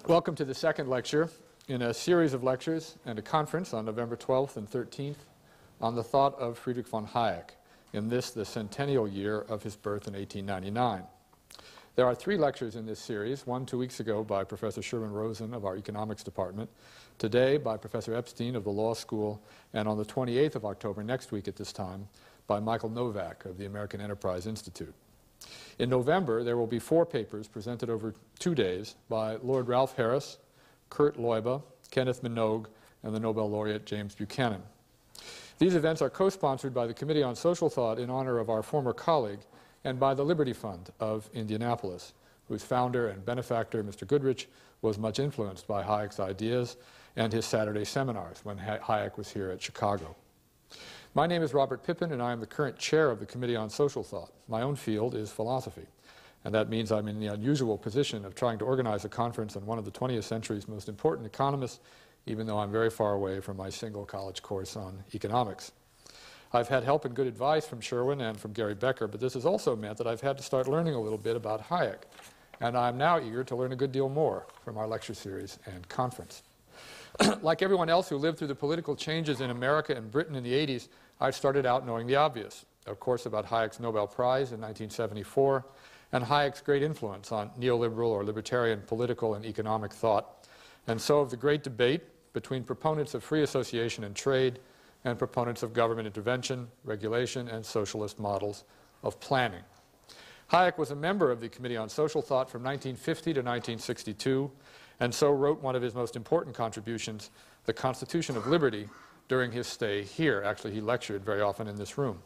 Welcome to the second lecture in a series of lectures and a conference on November 12th and 13th on the thought of Friedrich von Hayek, in this, the centennial year of his birth in 1899. There are three lectures in this series, one 2 weeks ago by Professor Sherwin Rosen of our economics department, today by Professor Epstein of the law school, and on the 28th of October, next week at this time, by Michael Novak of the American Enterprise Institute. In November, there will be 4 papers presented over 2 days by Lord Ralph Harris, Kurt Leuba, Kenneth Minogue, and the Nobel laureate James Buchanan. These events are co-sponsored by the Committee on Social Thought in honor of our former colleague, and by the Liberty Fund of Indianapolis, whose founder and benefactor, Mr. Goodrich, was much influenced by Hayek's ideas and his Saturday seminars when Hayek was here at Chicago. My name is Robert Pippin, and I am the current chair of the Committee on Social Thought. My own field is philosophy, and that means I'm in the unusual position of trying to organize a conference on one of the 20th century's most important economists, even though I'm very far away from my single college course on economics. I've had help and good advice from Sherwin and from Gary Becker, but this has also meant that I've had to start learning a little bit about Hayek, and I'm now eager to learn a good deal more from our lecture series and conference. Like everyone else who lived through the political changes in America and Britain in the 80s, I started out knowing the obvious, of course, about Hayek's Nobel Prize in 1974 and Hayek's great influence on neoliberal or libertarian political and economic thought, and so of the great debate between proponents of free association and trade and proponents of government intervention, regulation, and socialist models of planning. Hayek was a member of the Committee on Social Thought from 1950 to 1962, and so wrote one of his most important contributions, The Constitution of Liberty, during his stay here. Actually, he lectured very often in this room.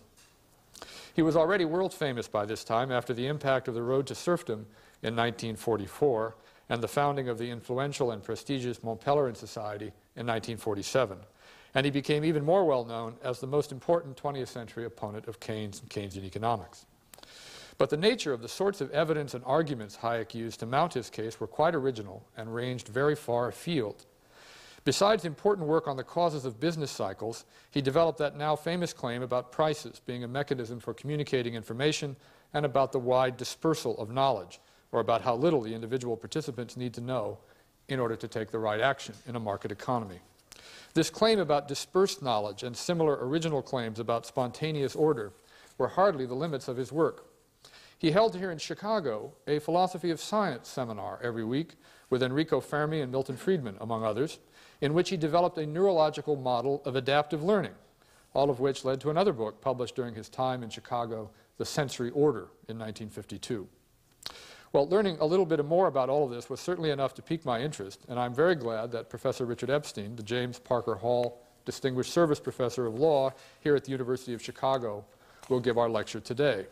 He was already world famous by this time after the impact of the Road to Serfdom in 1944 and the founding of the influential and prestigious Mont Pelerin Society in 1947. And he became even more well known as the most important 20th century opponent of Keynes and Keynesian economics. But the nature of the sorts of evidence and arguments Hayek used to mount his case were quite original and ranged very far afield. Besides important work on the causes of business cycles, he developed that now famous claim about prices being a mechanism for communicating information and about the wide dispersal of knowledge, or about how little the individual participants need to know in order to take the right action in a market economy. This claim about dispersed knowledge and similar original claims about spontaneous order were hardly the limits of his work. He held here in Chicago a philosophy of science seminar every week with Enrico Fermi and Milton Friedman, among others, in which he developed a neurological model of adaptive learning, all of which led to another book published during his time in Chicago, The Sensory Order, in 1952. Well, learning a little bit more about all of this was certainly enough to pique my interest, and I'm very glad that Professor Richard Epstein, the James Parker Hall Distinguished Service Professor of Law here at the University of Chicago, will give our lecture today.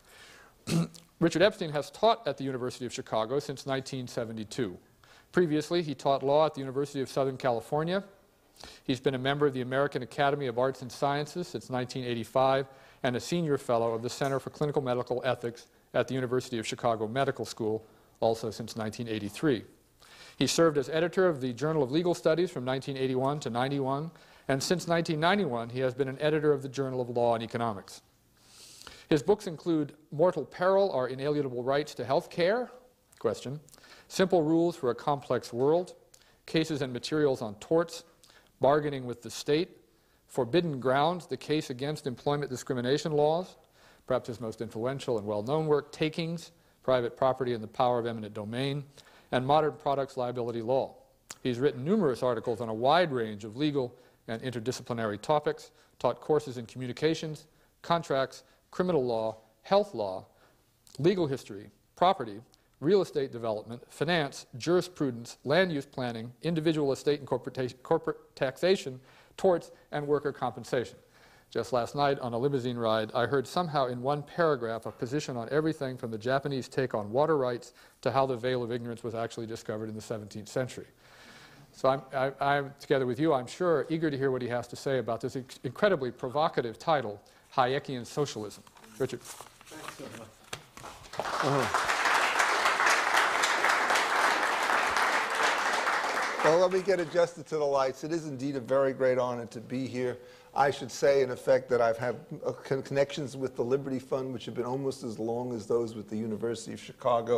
Richard Epstein has taught at the University of Chicago since 1972. Previously, he taught law at the University of Southern California. He's been a member of the American Academy of Arts and Sciences since 1985 and a senior fellow of the Center for Clinical Medical Ethics at the University of Chicago Medical School, also since 1983. He served as editor of the Journal of Legal Studies from 1981 to 91, and since 1991, he has been an editor of the Journal of Law and Economics. His books include Mortal Peril, Our Inalienable Rights to Health Care? Question. Simple Rules for a Complex World, Cases and Materials on Torts, Bargaining with the State, Forbidden Grounds, The Case Against Employment Discrimination Laws, perhaps his most influential and well-known work, Takings, Private Property and the Power of Eminent Domain, and Modern Products Liability Law. He's written numerous articles on a wide range of legal and interdisciplinary topics, taught courses in communications, contracts, criminal law, health law, legal history, property, real estate development, finance, jurisprudence, land use planning, individual estate and corporate taxation, torts, and worker compensation. Just last night on a limousine ride, I heard somehow in one paragraph a position on everything from the Japanese take on water rights to how the veil of ignorance was actually discovered in the 17th century. So I'm together with you, I'm sure, eager to hear what he has to say about this incredibly provocative title, Hayekian Socialism. Richard. Thanks so much. Well, let me get adjusted to the lights. It is indeed a very great honor to be here. I should say, in effect, that I've had connections with the Liberty Fund, which have been almost as long as those with the University of Chicago.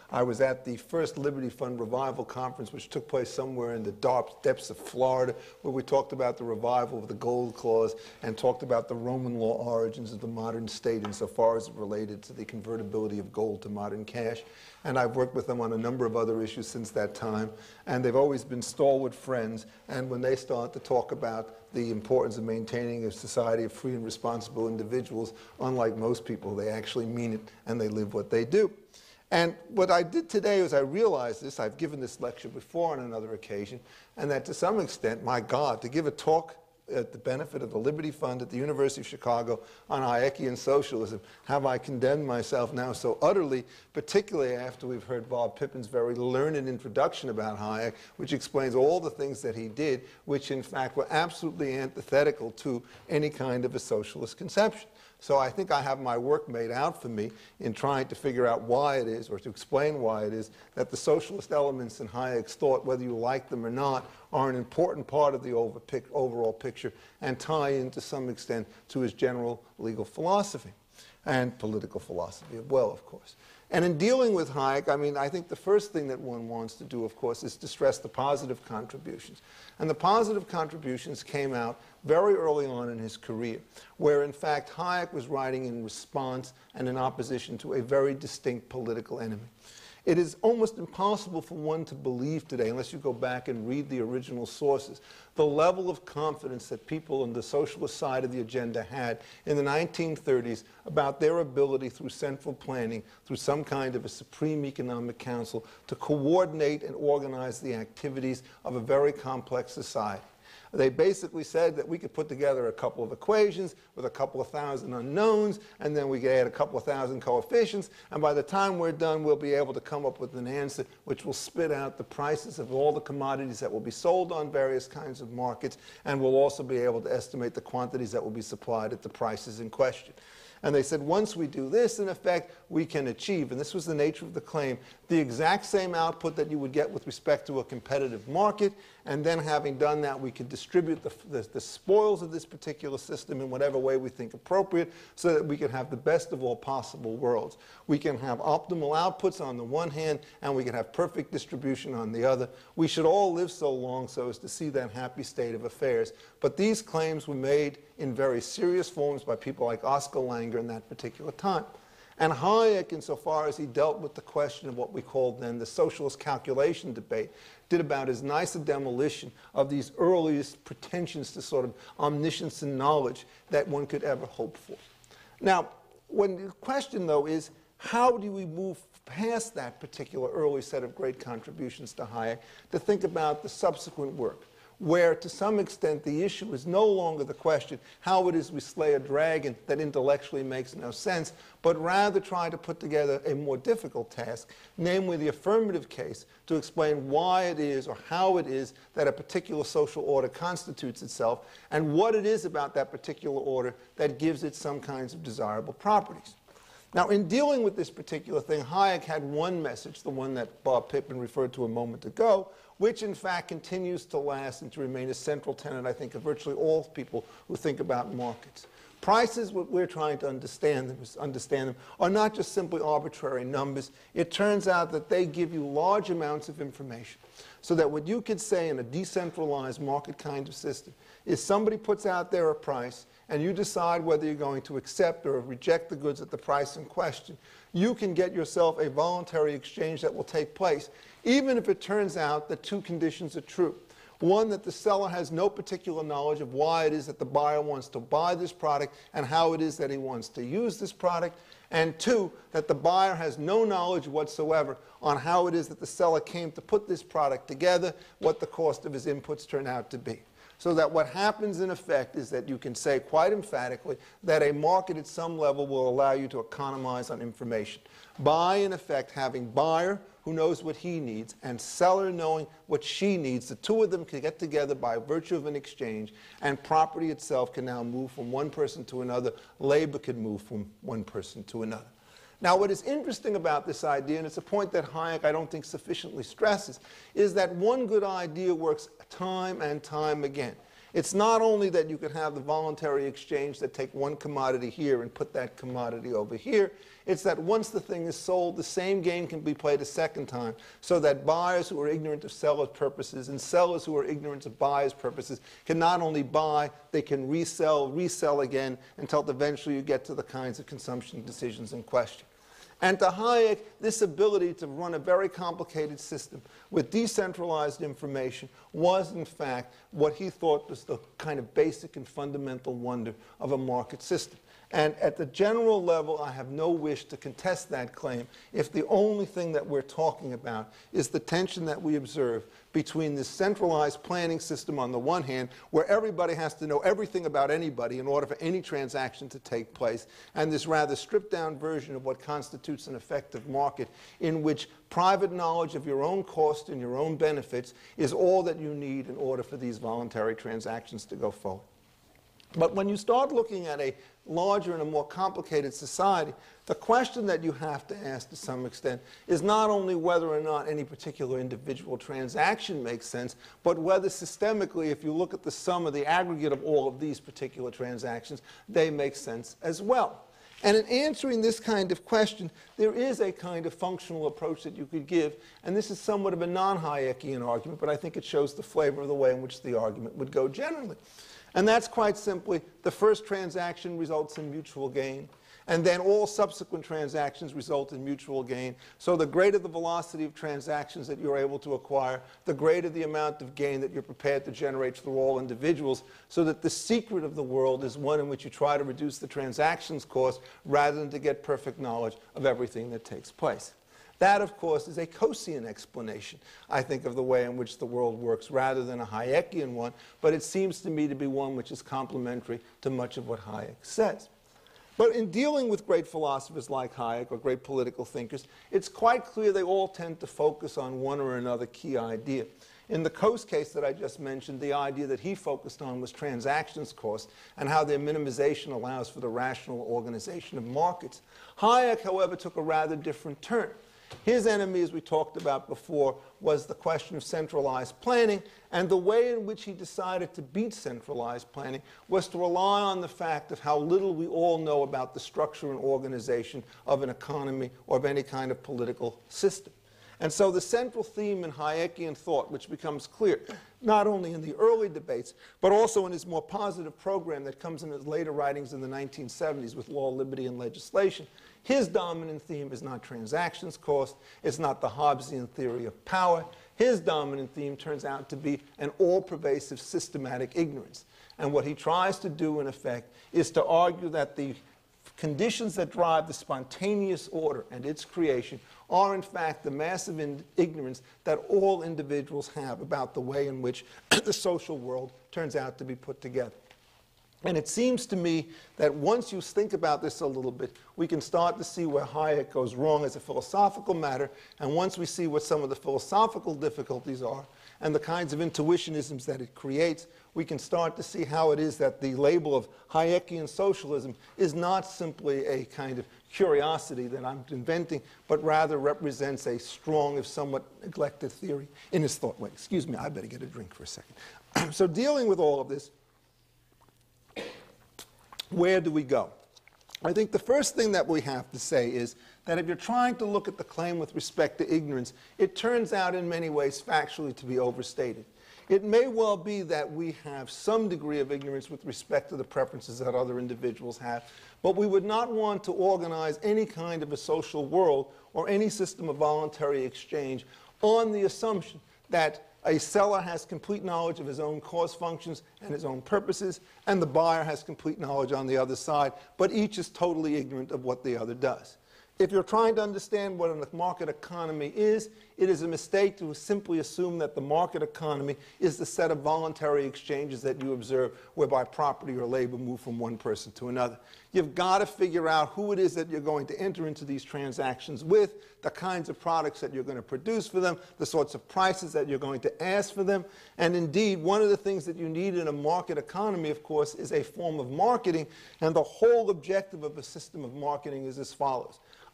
I was at the first Liberty Fund Revival Conference, which took place somewhere in the dark depths of Florida, where we talked about the revival of the Gold Clause and talked about the Roman law origins of the modern state insofar as it related to the convertibility of gold to modern cash. And I've worked with them on a number of other issues since that time, and they've always been stalwart friends. And when they start to talk about the importance of maintaining a society of free and responsible individuals, unlike most people, they actually mean it and they live what they do. And what I did today was I realized this. I've given this lecture before on another occasion, and that to some extent, my God, to give a talk at the benefit of the Liberty Fund at the University of Chicago on Hayekian socialism, have I condemned myself now so utterly, particularly after we've heard Bob Pippen's very learned introduction about Hayek, which explains all the things that he did, which in fact were absolutely antithetical to any kind of a socialist conception. So I think I have my work made out for me in trying to figure out why it is, or to explain why it is, that the socialist elements in Hayek's thought, whether you like them or not, are an important part of the overall picture and tie in to some extent to his general legal philosophy and political philosophy as well, of course. And in dealing with Hayek, I mean, I think the first thing that one wants to do, of course, is to stress the positive contributions. And the positive contributions came out very early on in his career, where in fact Hayek was writing in response and in opposition to a very distinct political enemy. It is almost impossible for one to believe today, unless you go back and read the original sources, the level of confidence that people on the socialist side of the agenda had in the 1930s about their ability through central planning, through some kind of a supreme economic council, to coordinate and organize the activities of a very complex society. They basically said that we could put together a couple of equations with a couple of thousand unknowns, and then we could add a couple of thousand coefficients, and by the time we're done, we'll be able to come up with an answer which will spit out the prices of all the commodities that will be sold on various kinds of markets, and we'll also be able to estimate the quantities that will be supplied at the prices in question. And they said, once we do this, in effect, we can achieve, and this was the nature of the claim, the exact same output that you would get with respect to a competitive market, and then having done that, we could distribute the spoils of this particular system in whatever way we think appropriate so that we can have the best of all possible worlds. We can have optimal outputs on the one hand, and we can have perfect distribution on the other. We should all live so long so as to see that happy state of affairs. But these claims were made in very serious forms by people like Oscar Langer in that particular time. And Hayek, insofar as he dealt with the question of what we called then the socialist calculation debate, did about as nice a demolition of these earliest pretensions to sort of omniscience and knowledge that one could ever hope for. Now, when the question, though, is how do we move past that particular early set of great contributions to Hayek to think about the subsequent work, where to some extent the issue is no longer the question how it is we slay a dragon that intellectually makes no sense, but rather try to put together a more difficult task, namely the affirmative case to explain why it is or how it is that a particular social order constitutes itself and what it is about that particular order that gives it some kinds of desirable properties. Now, in dealing with this particular thing, Hayek had one message, the one that Bob Pippen referred to a moment ago, which in fact continues to last and to remain a central tenet, I think, of virtually all people who think about markets. Prices, what we're trying to understand them, are not just simply arbitrary numbers. It turns out that they give you large amounts of information. So that what you could say in a decentralized market kind of system is somebody puts out there a price, and you decide whether you're going to accept or reject the goods at the price in question. You can get yourself a voluntary exchange that will take place, even if it turns out that two conditions are true. One, that the seller has no particular knowledge of why it is that the buyer wants to buy this product and how it is that he wants to use this product. And two, that the buyer has no knowledge whatsoever on how it is that the seller came to put this product together, what the cost of his inputs turn out to be. So that what happens in effect is that you can say quite emphatically that a market at some level will allow you to economize on information by, in effect, having buyer who knows what he needs and seller knowing what she needs. The two of them can get together by virtue of an exchange, and property itself can now move from one person to another. Labor can move from one person to another. Now, what is interesting about this idea, and it's a point that Hayek I don't think sufficiently stresses, is that one good idea works time and time again. It's not only that you could have the voluntary exchange that take one commodity here and put that commodity over here. It's that once the thing is sold, the same game can be played a second time, so that buyers who are ignorant of sellers' purposes and sellers who are ignorant of buyers' purposes can not only buy, they can resell again, until eventually you get to the kinds of consumption decisions in question. And to Hayek, this ability to run a very complicated system with decentralized information was, in fact, what he thought was the kind of basic and fundamental wonder of a market system. And at the general level, I have no wish to contest that claim if the only thing that we're talking about is the tension that we observe between this centralized planning system on the one hand, where everybody has to know everything about anybody in order for any transaction to take place, and this rather stripped-down version of what constitutes an effective market in which private knowledge of your own cost and your own benefits is all that you need in order for these voluntary transactions to go forward. But when you start looking at a larger and a more complicated society, the question that you have to ask to some extent is not only whether or not any particular individual transaction makes sense, but whether systemically, if you look at the sum of the aggregate of all of these particular transactions, they make sense as well. And in answering this kind of question, there is a kind of functional approach that you could give, and this is somewhat of a non-Hayekian argument, but I think it shows the flavor of the way in which the argument would go generally. And that's quite simply, the first transaction results in mutual gain, and then all subsequent transactions result in mutual gain. So the greater the velocity of transactions that you're able to acquire, the greater the amount of gain that you're prepared to generate through all individuals, so that the secret of the world is one in which you try to reduce the transactions cost rather than to get perfect knowledge of everything that takes place. That, of course, is a Coasean explanation, I think, of the way in which the world works, rather than a Hayekian one, but it seems to me to be one which is complementary to much of what Hayek says. But in dealing with great philosophers like Hayek, or great political thinkers, it's quite clear they all tend to focus on one or another key idea. In the Coase case that I just mentioned, the idea that he focused on was transactions cost and how their minimization allows for the rational organization of markets. Hayek, however, took a rather different turn. His enemy, as we talked about before, was the question of centralized planning, and the way in which he decided to beat centralized planning was to rely on the fact of how little we all know about the structure and organization of an economy or of any kind of political system. And so the central theme in Hayekian thought, which becomes clear not only in the early debates, but also in his more positive program that comes in his later writings in the 1970s with Law, Liberty, and Legislation, his dominant theme is not transactions cost, it's not the Hobbesian theory of power. His dominant theme turns out to be an all-pervasive systematic ignorance. And what he tries to do, in effect, is to argue that the conditions that drive the spontaneous order and its creation are, in fact, the massive ignorance that all individuals have about the way in which the social world turns out to be put together. And it seems to me that once you think about this a little bit, we can start to see where Hayek goes wrong as a philosophical matter, and once we see what some of the philosophical difficulties are and the kinds of intuitionisms that it creates, we can start to see how it is that the label of Hayekian socialism is not simply a kind of curiosity that I'm inventing, but rather represents a strong, if somewhat neglected theory in his thought. Wait, excuse me, I better get a drink for a second. So dealing with all of this, where do we go? I think the first thing that we have to say is that if you're trying to look at the claim with respect to ignorance, it turns out in many ways factually to be overstated. It may well be that we have some degree of ignorance with respect to the preferences that other individuals have, but we would not want to organize any kind of a social world or any system of voluntary exchange on the assumption that a seller has complete knowledge of his own cost functions and his own purposes, and the buyer has complete knowledge on the other side, but each is totally ignorant of what the other does. If you're trying to understand what a market economy is, it is a mistake to simply assume that the market economy is the set of voluntary exchanges that you observe whereby property or labor move from one person to another. You've got to figure out who it is that you're going to enter into these transactions with, the kinds of products that you're going to produce for them, the sorts of prices that you're going to ask for them. And indeed, one of the things that you need in a market economy, of course, is a form of marketing. And the whole objective of a system of marketing is as follows.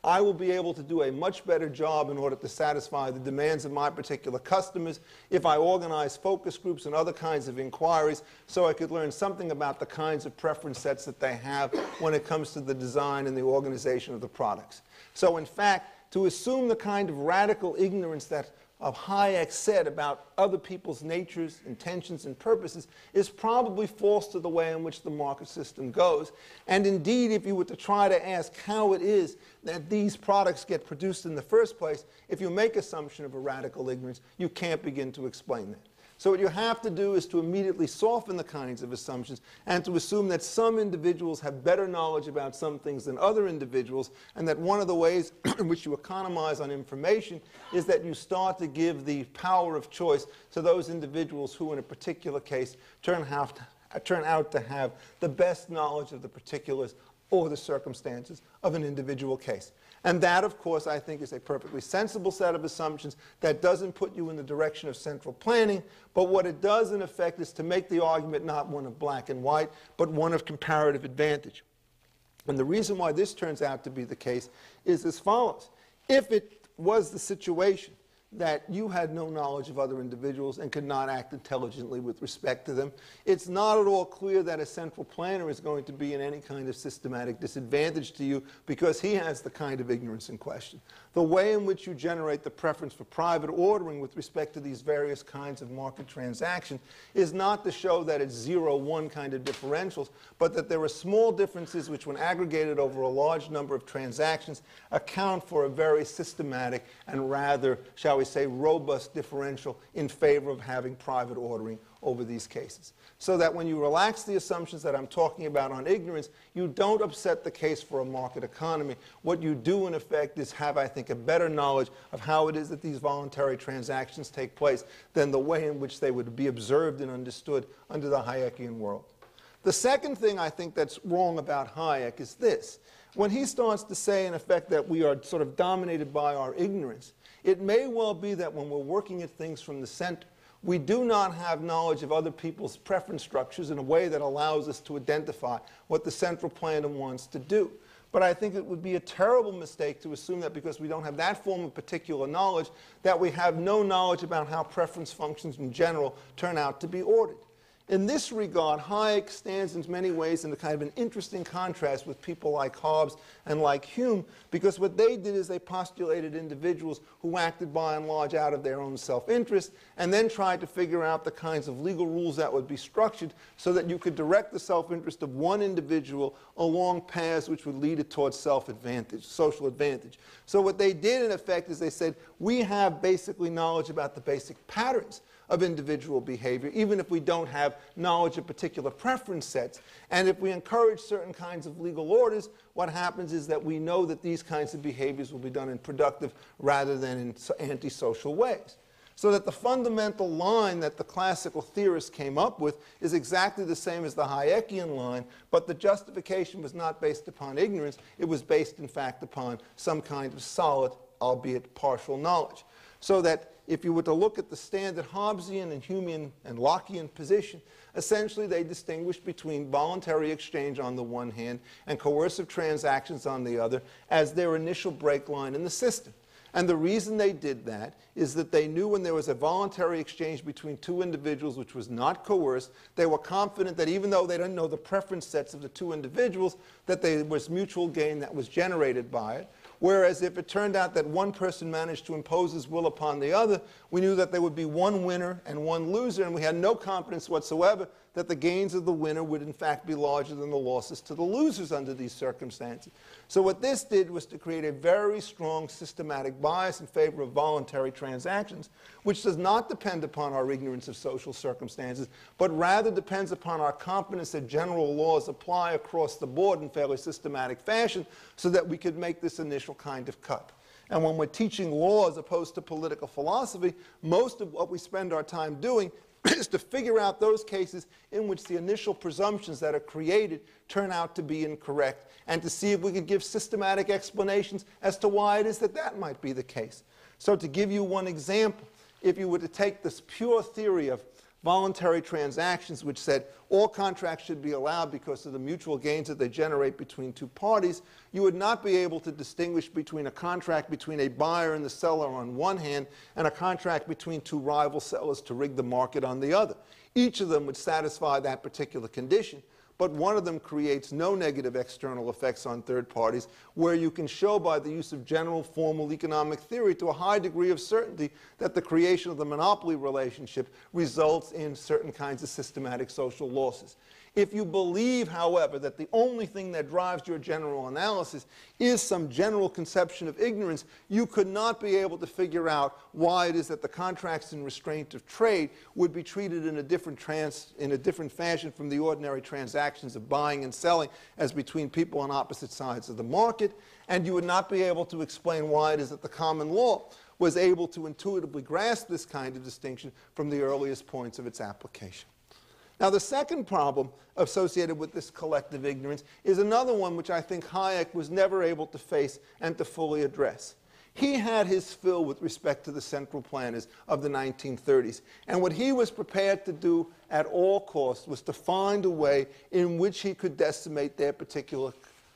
I will be able to do a much better job in order to satisfy the demands of my particular customers if I organize focus groups and other kinds of inquiries so I could learn something about the kinds of preference sets that they have when it comes to the design and the organization of the products. So in fact, to assume the kind of radical ignorance that Hayek said about other people's natures, intentions, and purposes is probably false to the way in which the market system goes. And indeed, if you were to try to ask how it is that these products get produced in the first place, if you make assumption of a radical ignorance, you can't begin to explain that. So what you have to do is to immediately soften the kinds of assumptions and to assume that some individuals have better knowledge about some things than other individuals, and that one of the ways in which you economize on information is that you start to give the power of choice to those individuals who in a particular case turn out to have the best knowledge of the particulars or the circumstances of an individual case. And that, of course, I think is a perfectly sensible set of assumptions that doesn't put you in the direction of central planning, but what it does, in effect, is to make the argument not one of black and white, but one of comparative advantage. And the reason why this turns out to be the case is as follows. If it was the situation that you had no knowledge of other individuals and could not act intelligently with respect to them, it's not at all clear that a central planner is going to be in any kind of systematic disadvantage to you because he has the kind of ignorance in question. The way in which you generate the preference for private ordering with respect to these various kinds of market transaction is not to show that it's 0-1 kind of differentials, but that there are small differences which, when aggregated over a large number of transactions, account for a very systematic and rather, shall we say, robust differential in favor of having private ordering over these cases. So that when you relax the assumptions that I'm talking about on ignorance, you don't upset the case for a market economy. What you do, in effect, is have, I think, a better knowledge of how it is that these voluntary transactions take place than the way in which they would be observed and understood under the Hayekian world. The second thing I think that's wrong about Hayek is this. When he starts to say, in effect, that we are sort of dominated by our ignorance, it may well be that when we're working at things from the center, we do not have knowledge of other people's preference structures in a way that allows us to identify what the central planner wants to do. But I think it would be a terrible mistake to assume that because we don't have that form of particular knowledge, that we have no knowledge about how preference functions in general turn out to be ordered. In this regard, Hayek stands in many ways in a kind of an interesting contrast with people like Hobbes and like Hume, because what they did is they postulated individuals who acted by and large out of their own self-interest and then tried to figure out the kinds of legal rules that would be structured so that you could direct the self-interest of one individual along paths which would lead it towards self-advantage, social advantage. So what they did, in effect, is they said, we have basically knowledge about the basic patterns of individual behavior, even if we don't have knowledge of particular preference sets. And if we encourage certain kinds of legal orders, what happens is that we know that these kinds of behaviors will be done in productive rather than in antisocial ways. So that the fundamental line that the classical theorists came up with is exactly the same as the Hayekian line, but the justification was not based upon ignorance. It was based, in fact, upon some kind of solid, albeit partial, knowledge. So that if you were to look at the standard Hobbesian and Humean and Lockean position, essentially they distinguish between voluntary exchange on the one hand and coercive transactions on the other as their initial break line in the system. And the reason they did that is that they knew when there was a voluntary exchange between two individuals which was not coerced, they were confident that even though they didn't know the preference sets of the two individuals, that there was mutual gain that was generated by it. Whereas if it turned out that one person managed to impose his will upon the other, we knew that there would be one winner and one loser, and we had no confidence whatsoever that the gains of the winner would in fact be larger than the losses to the losers under these circumstances. So what this did was to create a very strong systematic bias in favor of voluntary transactions, which does not depend upon our ignorance of social circumstances, but rather depends upon our confidence that general laws apply across the board in fairly systematic fashion so that we could make this initial kind of cut. And when we're teaching law as opposed to political philosophy, most of what we spend our time doing is to figure out those cases in which the initial presumptions that are created turn out to be incorrect, and to see if we could give systematic explanations as to why it is that that might be the case. So to give you one example, if you were to take this pure theory of voluntary transactions, which said all contracts should be allowed because of the mutual gains that they generate between two parties, you would not be able to distinguish between a contract between a buyer and the seller on one hand and a contract between two rival sellers to rig the market on the other. Each of them would satisfy that particular condition, but one of them creates no negative external effects on third parties, where you can show by the use of general formal economic theory to a high degree of certainty that the creation of the monopoly relationship results in certain kinds of systematic social losses. If you believe, however, that the only thing that drives your general analysis is some general conception of ignorance, you could not be able to figure out why it is that the contracts in restraint of trade would be treated in a different fashion from the ordinary transactions of buying and selling as between people on opposite sides of the market, and you would not be able to explain why it is that the common law was able to intuitively grasp this kind of distinction from the earliest points of its application. Now, the second problem associated with this collective ignorance is another one which I think Hayek was never able to face and to fully address. He had his fill with respect to the central planners of the 1930s, and what he was prepared to do at all costs was to find a way in which he could decimate their particular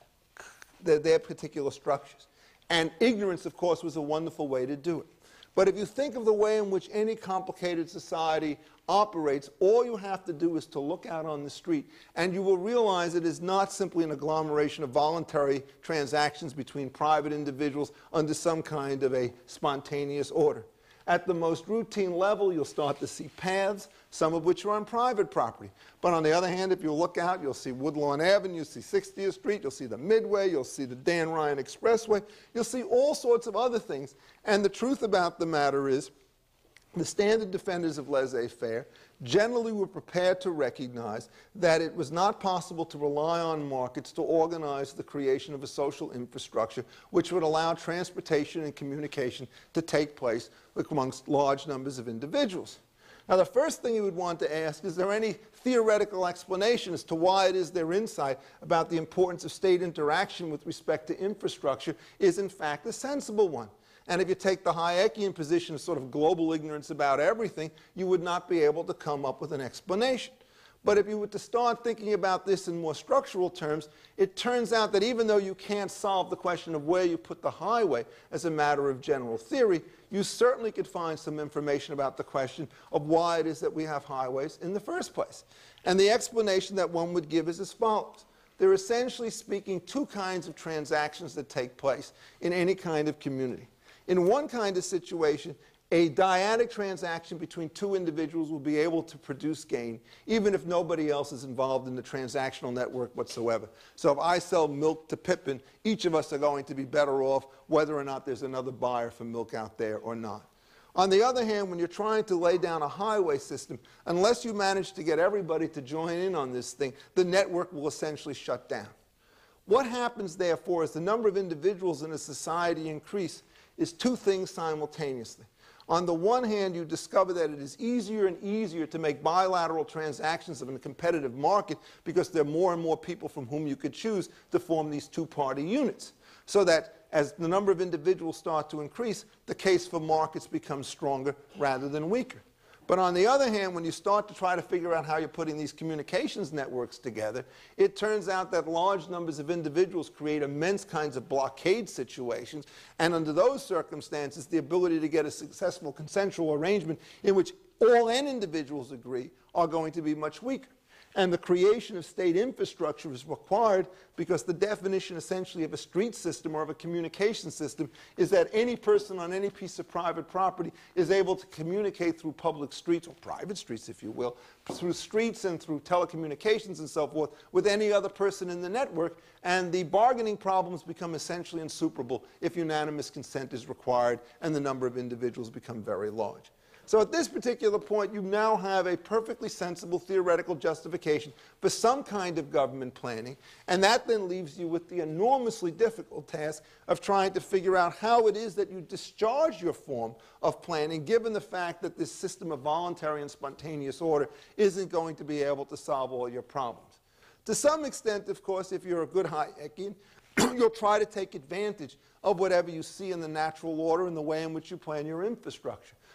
structures. And ignorance, of course, was a wonderful way to do it. But if you think of the way in which any complicated society operates, all you have to do is to look out on the street, and you will realize it is not simply an agglomeration of voluntary transactions between private individuals under some kind of a spontaneous order. At the most routine level, you'll start to see paths, some of which are on private property. But on the other hand, if you look out, you'll see Woodlawn Avenue, you'll see 60th Street, you'll see the Midway, you'll see the Dan Ryan Expressway, you'll see all sorts of other things. And the truth about the matter is, the standard defenders of laissez-faire generally were prepared to recognize that it was not possible to rely on markets to organize the creation of a social infrastructure which would allow transportation and communication to take place amongst large numbers of individuals. Now, the first thing you would want to ask, is there any theoretical explanation as to why it is their insight about the importance of state interaction with respect to infrastructure is in fact a sensible one? And if you take the Hayekian position of sort of global ignorance about everything, you would not be able to come up with an explanation. But if you were to start thinking about this in more structural terms, it turns out that even though you can't solve the question of where you put the highway as a matter of general theory, you certainly could find some information about the question of why it is that we have highways in the first place. And the explanation that one would give is as follows. There are essentially speaking two kinds of transactions that take place in any kind of community. In one kind of situation, a dyadic transaction between two individuals will be able to produce gain, even if nobody else is involved in the transactional network whatsoever. So if I sell milk to Pippin, each of us are going to be better off whether or not there's another buyer for milk out there or not. On the other hand, when you're trying to lay down a highway system, unless you manage to get everybody to join in on this thing, the network will essentially shut down. What happens, therefore, as the number of individuals in a society increase, is two things simultaneously. On the one hand, you discover that it is easier and easier to make bilateral transactions in a competitive market because there are more and more people from whom you could choose to form these two-party units. So that as the number of individuals start to increase, the case for markets becomes stronger rather than weaker. But on the other hand, when you start to try to figure out how you're putting these communications networks together, it turns out that large numbers of individuals create immense kinds of blockade situations, and under those circumstances, the ability to get a successful consensual arrangement in which all n individuals agree are going to be much weaker. And the creation of state infrastructure is required because the definition essentially of a street system or of a communication system is that any person on any piece of private property is able to communicate through public streets, or private streets if you will, through streets and through telecommunications and so forth, with any other person in the network, and the bargaining problems become essentially insuperable if unanimous consent is required and the number of individuals become very large. So at this particular point, you now have a perfectly sensible theoretical justification for some kind of government planning, and that then leaves you with the enormously difficult task of trying to figure out how it is that you discharge your form of planning, given the fact that this system of voluntary and spontaneous order isn't going to be able to solve all your problems. To some extent, of course, if you're a good Hayekian, you'll try to take advantage of whatever you see in the natural order and the way in which you plan your infrastructure.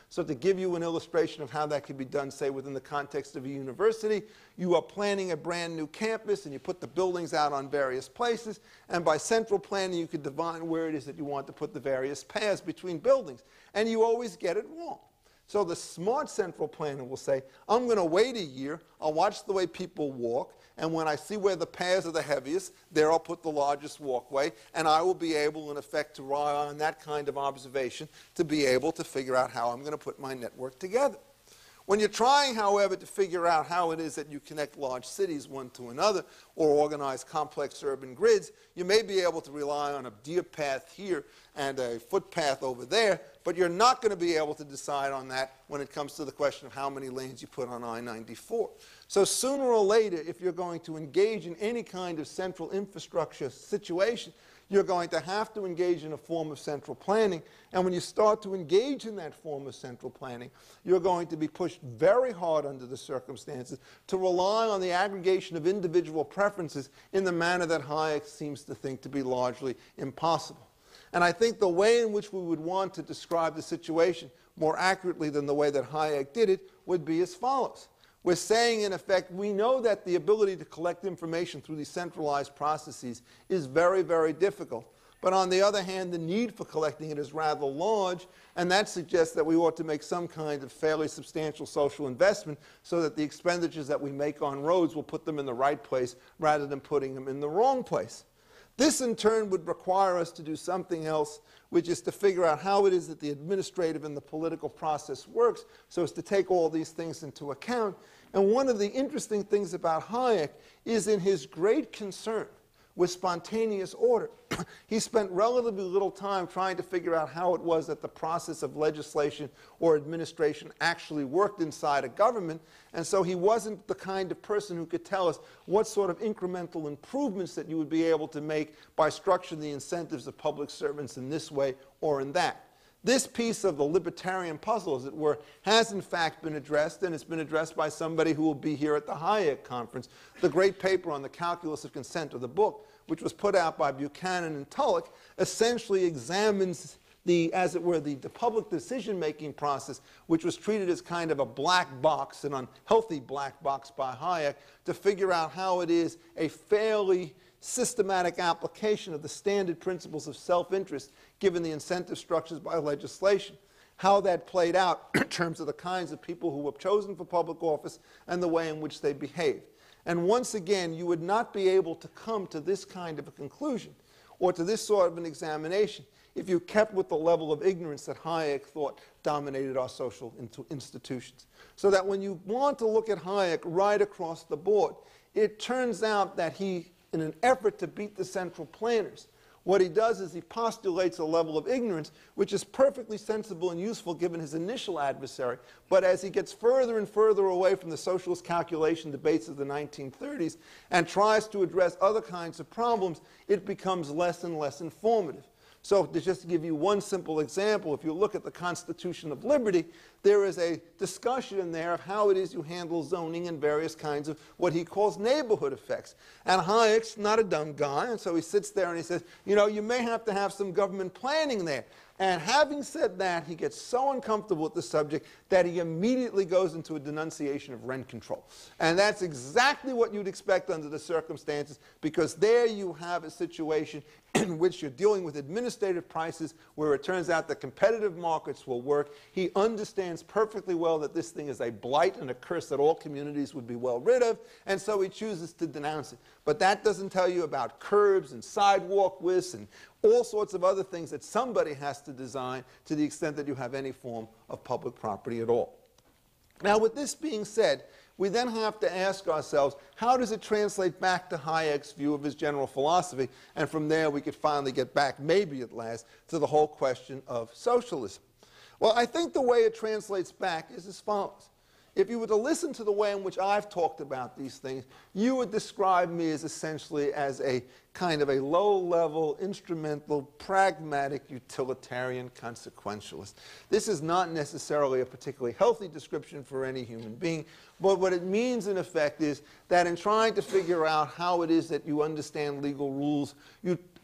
So to give you an illustration of how that could be done, say, within the context of a university, you are planning a brand new campus and you put the buildings out on various places, and by central planning you could define where it is that you want to put the various paths between buildings. And you always get it wrong. So the smart central planner will say, I'm going to wait a year, I'll watch the way people walk, and when I see where the paths are the heaviest, there I'll put the largest walkway, and I will be able, in effect, to rely on that kind of observation to be able to figure out how I'm going to put my network together. When you're trying, however, to figure out how it is that you connect large cities one to another or organize complex urban grids, you may be able to rely on a deer path here and a footpath over there, but you're not going to be able to decide on that when it comes to the question of how many lanes you put on I-94. So sooner or later, if you're going to engage in any kind of central infrastructure situation, you're going to have to engage in a form of central planning. And when you start to engage in that form of central planning, you're going to be pushed very hard under the circumstances to rely on the aggregation of individual preferences in the manner that Hayek seems to think to be largely impossible. And I think the way in which we would want to describe the situation more accurately than the way that Hayek did it would be as follows. We're saying, in effect, we know that the ability to collect information through these centralized processes is very, very difficult. But on the other hand, the need for collecting it is rather large, and that suggests that we ought to make some kind of fairly substantial social investment so that the expenditures that we make on roads will put them in the right place rather than putting them in the wrong place. This, in turn, would require us to do something else, which is to figure out how it is that the administrative and the political process works, so as to take all these things into account. And one of the interesting things about Hayek is in his great concern with spontaneous order. He spent relatively little time trying to figure out how it was that the process of legislation or administration actually worked inside a government, and so he wasn't the kind of person who could tell us what sort of incremental improvements that you would be able to make by structuring the incentives of public servants in this way or in that. This piece of the libertarian puzzle, as it were, has in fact been addressed, and it's been addressed by somebody who will be here at the Hayek conference. The great paper on the calculus of consent, or the book, which was put out by Buchanan and Tullock, essentially examines the, as it were, the public decision-making process, which was treated as kind of a black box, an unhealthy black box by Hayek, to figure out how it is a fairly systematic application of the standard principles of self-interest given the incentive structures by legislation, how that played out in terms of the kinds of people who were chosen for public office and the way in which they behaved. And once again, you would not be able to come to this kind of a conclusion or to this sort of an examination if you kept with the level of ignorance that Hayek thought dominated our social institutions. So that when you want to look at Hayek right across the board, it turns out that he, in an effort to beat the central planners, what he does is he postulates a level of ignorance which is perfectly sensible and useful given his initial adversary, but as he gets further and further away from the socialist calculation debates of the 1930s and tries to address other kinds of problems, it becomes less and less informative. So just to give you one simple example, if you look at the Constitution of Liberty, there is a discussion in there of how it is you handle zoning and various kinds of what he calls neighborhood effects. And Hayek's not a dumb guy, and so he sits there and he says, you know, you may have to have some government planning there. And having said that, he gets so uncomfortable with the subject that he immediately goes into a denunciation of rent control. And that's exactly what you'd expect under the circumstances, because there you have a situation in which you're dealing with administrative prices where it turns out that competitive markets will work. He understands perfectly well that this thing is a blight and a curse that all communities would be well rid of, and so he chooses to denounce it. But that doesn't tell you about curbs and sidewalk widths and all sorts of other things that somebody has to design to the extent that you have any form of public property at all. Now, with this being said, we then have to ask ourselves, how does it translate back to Hayek's view of his general philosophy? And from there, we could finally get back, maybe at last, to the whole question of socialism. Well, I think the way it translates back is as follows. If you were to listen to the way in which I've talked about these things, you would describe me as essentially as a kind of a low-level, instrumental, pragmatic, utilitarian consequentialist. This is not necessarily a particularly healthy description for any human being, but what it means in effect is that in trying to figure out how it is that you understand legal rules, you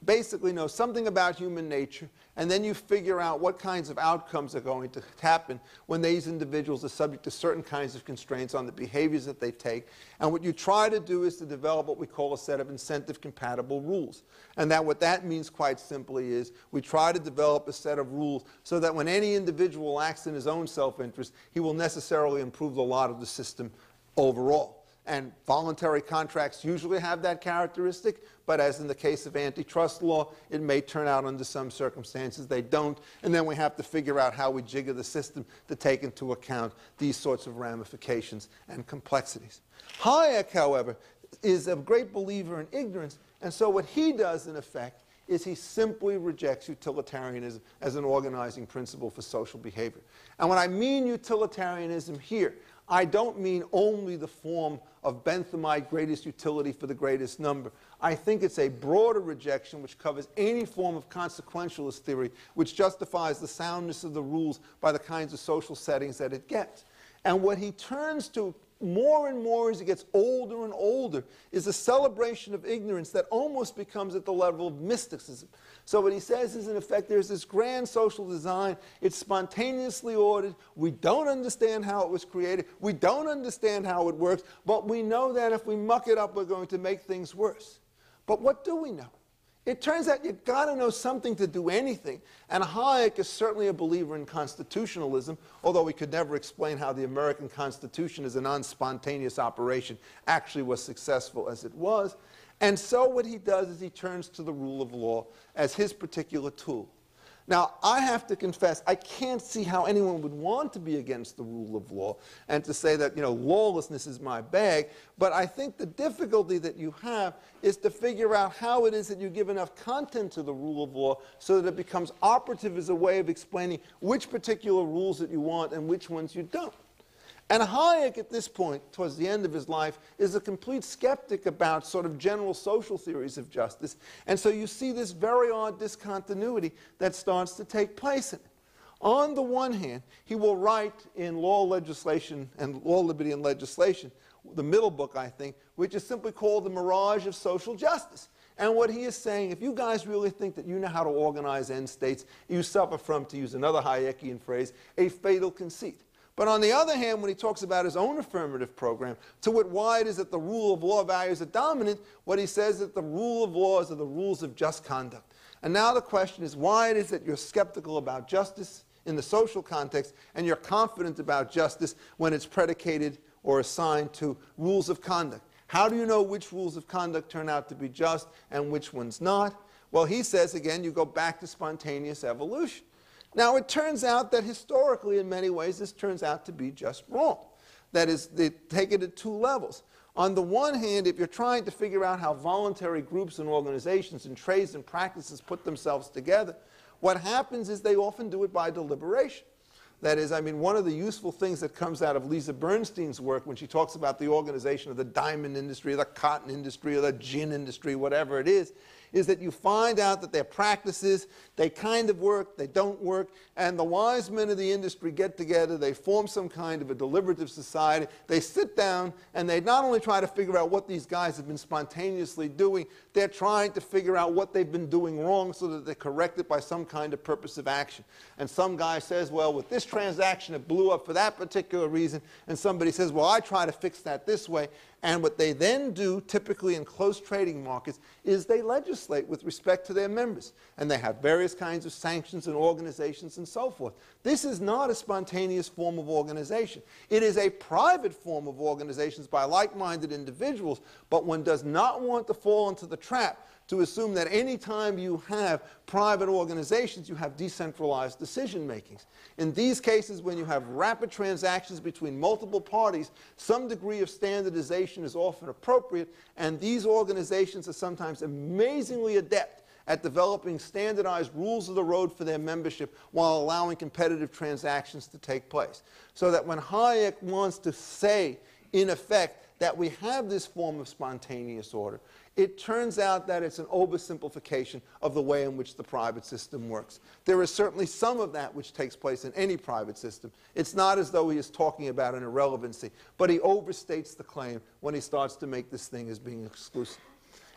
basically know something about human nature, and then you figure out what kinds of outcomes are going to happen when these individuals are subject to certain kinds of constraints on the behaviors that they take. And what you try to do is to develop what we call a set of incentive-compatible rules. And that what that means, quite simply, is we try to develop a set of rules so that when any individual acts in his own self-interest, he will necessarily improve the lot of the system overall. And voluntary contracts usually have that characteristic, but as in the case of antitrust law, it may turn out under some circumstances they don't, and then we have to figure out how we jigger the system to take into account these sorts of ramifications and complexities. Hayek, however, is a great believer in ignorance, and so what he does, in effect, is he simply rejects utilitarianism as an organizing principle for social behavior. And when I mean utilitarianism here, I don't mean only the form of Benthamite greatest utility for the greatest number. I think it's a broader rejection which covers any form of consequentialist theory which justifies the soundness of the rules by the kinds of social settings that it gets. And what he turns to more and more as he gets older and older is a celebration of ignorance that almost becomes at the level of mysticism. So what he says is, in effect, there's this grand social design. It's spontaneously ordered. We don't understand how it was created. We don't understand how it works. But we know that if we muck it up, we're going to make things worse. But what do we know? It turns out you've got to know something to do anything. And Hayek is certainly a believer in constitutionalism, although we could never explain how the American Constitution as a non-spontaneous operation actually was successful as it was. And so what he does is he turns to the rule of law as his particular tool. Now, I have to confess, I can't see how anyone would want to be against the rule of law and to say that, lawlessness is my bag. But I think the difficulty that you have is to figure out how it is that you give enough content to the rule of law so that it becomes operative as a way of explaining which particular rules that you want and which ones you don't. And Hayek, at this point, towards the end of his life, is a complete skeptic about sort of general social theories of justice. And so you see this very odd discontinuity that starts to take place in it. On the one hand, he will write in Law, Legislation, and Law, Liberty, and Legislation, the middle book, I think, which is simply called The Mirage of Social Justice. And what he is saying, if you guys really think that you know how to organize end states, you suffer from, to use another Hayekian phrase, a fatal conceit. But on the other hand, when he talks about his own affirmative program, to why it is that the rule of law values are dominant, what he says is that the rule of laws are the rules of just conduct. And now the question is why it is that you're skeptical about justice in the social context and you're confident about justice when it's predicated or assigned to rules of conduct. How do you know which rules of conduct turn out to be just and which ones not? Well, he says, again, you go back to spontaneous evolution. Now, it turns out that historically, in many ways, this turns out to be just wrong. That is, they take it at two levels. On the one hand, if you're trying to figure out how voluntary groups and organizations and trades and practices put themselves together, what happens is they often do it by deliberation. That is, one of the useful things that comes out of Lisa Bernstein's work when she talks about the organization of the diamond industry, or the cotton industry, or the gin industry, whatever it is that you find out that their practices, they kind of work, they don't work, and the wise men of the industry get together, they form some kind of a deliberative society, they sit down, and they not only try to figure out what these guys have been spontaneously doing, they're trying to figure out what they've been doing wrong so that they correct it by some kind of purposive action. And some guy says, well, with this transaction, it blew up for that particular reason, and somebody says, well, I try to fix that this way. And what they then do, typically in closed trading markets, is they legislate with respect to their members. And they have various kinds of sanctions and organizations and so forth. This is not a spontaneous form of organization. It is a private form of organizations by like-minded individuals, but one does not want to fall into the trap to assume that any time you have private organizations, you have decentralized decision makings. In these cases, when you have rapid transactions between multiple parties, some degree of standardization is often appropriate, and these organizations are sometimes amazingly adept at developing standardized rules of the road for their membership while allowing competitive transactions to take place. So that when Hayek wants to say, in effect, that we have this form of spontaneous order, it turns out that it's an oversimplification of the way in which the private system works. There is certainly some of that which takes place in any private system. It's not as though he is talking about an irrelevancy, but he overstates the claim when he starts to make this thing as being exclusive.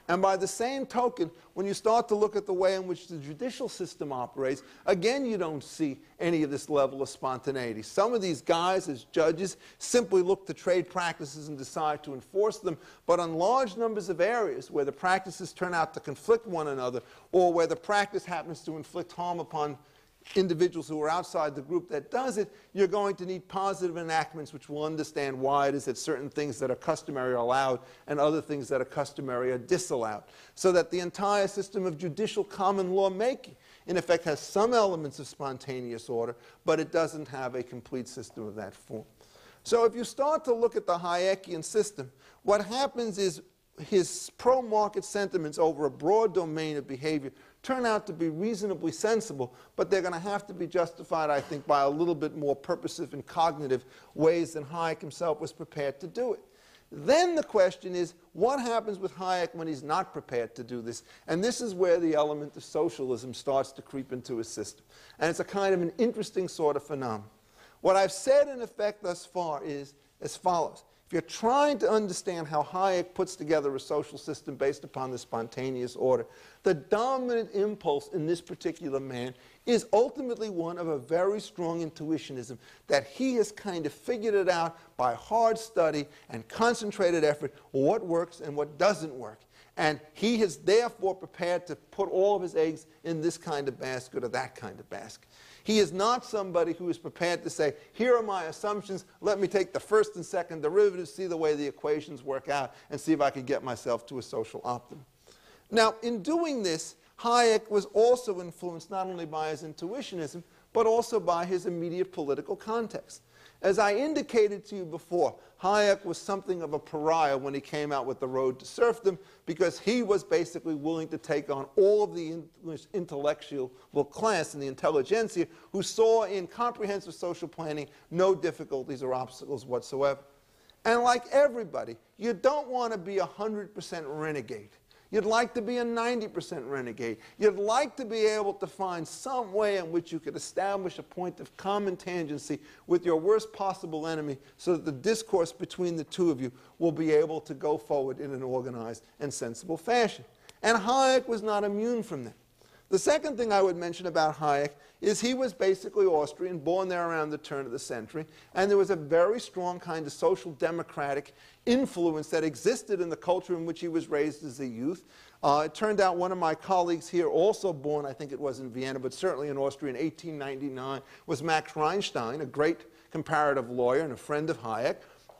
And by the same token, when you start to look at the way in which the judicial system operates, again, you don't see any of this level of spontaneity. Some of these guys, as judges, simply look to trade practices and decide to enforce them. But on large numbers of areas where the practices turn out to conflict one another, or where the practice happens to inflict harm upon individuals who are outside the group that does it, you're going to need positive enactments which will understand why it is that certain things that are customary are allowed and other things that are customary are disallowed. So that the entire system of judicial common law making, in effect, has some elements of spontaneous order, but it doesn't have a complete system of that form. So if you start to look at the Hayekian system, what happens is his pro-market sentiments over a broad domain of behavior turn out to be reasonably sensible, but they're going to have to be justified, I think, by a little bit more purposive and cognitive ways than Hayek himself was prepared to do it. Then the question is, what happens with Hayek when he's not prepared to do this? And this is where the element of socialism starts to creep into his system. And it's a kind of an interesting sort of phenomenon. What I've said, in effect, thus far is as follows. If you're trying to understand how Hayek puts together a social system based upon the spontaneous order, the dominant impulse in this particular man is ultimately one of a very strong intuitionism that he has kind of figured it out by hard study and concentrated effort what works and what doesn't work. And he is therefore prepared to put all of his eggs in this kind of basket or that kind of basket. He is not somebody who is prepared to say, here are my assumptions, let me take the first and second derivatives, see the way the equations work out, and see if I can get myself to a social optimum. Now, in doing this, Hayek was also influenced not only by his intuitionism, but also by his immediate political context. As I indicated to you before, Hayek was something of a pariah when he came out with The Road to Serfdom, because he was basically willing to take on all of the intellectual class and the intelligentsia who saw in comprehensive social planning no difficulties or obstacles whatsoever. And like everybody, you don't want to be 100% renegade. You'd like to be a 90% renegade. You'd like to be able to find some way in which you could establish a point of common tangency with your worst possible enemy so that the discourse between the two of you will be able to go forward in an organized and sensible fashion. And Hayek was not immune from that. The second thing I would mention about Hayek is he was basically Austrian, born there around the turn of the century, and there was a very strong kind of social democratic influence that existed in the culture in which he was raised as a youth. It turned out one of my colleagues here, also born, I think it was in Vienna, but certainly in Austria in 1899, was Max Reinstein, a great comparative lawyer and a friend of Hayek.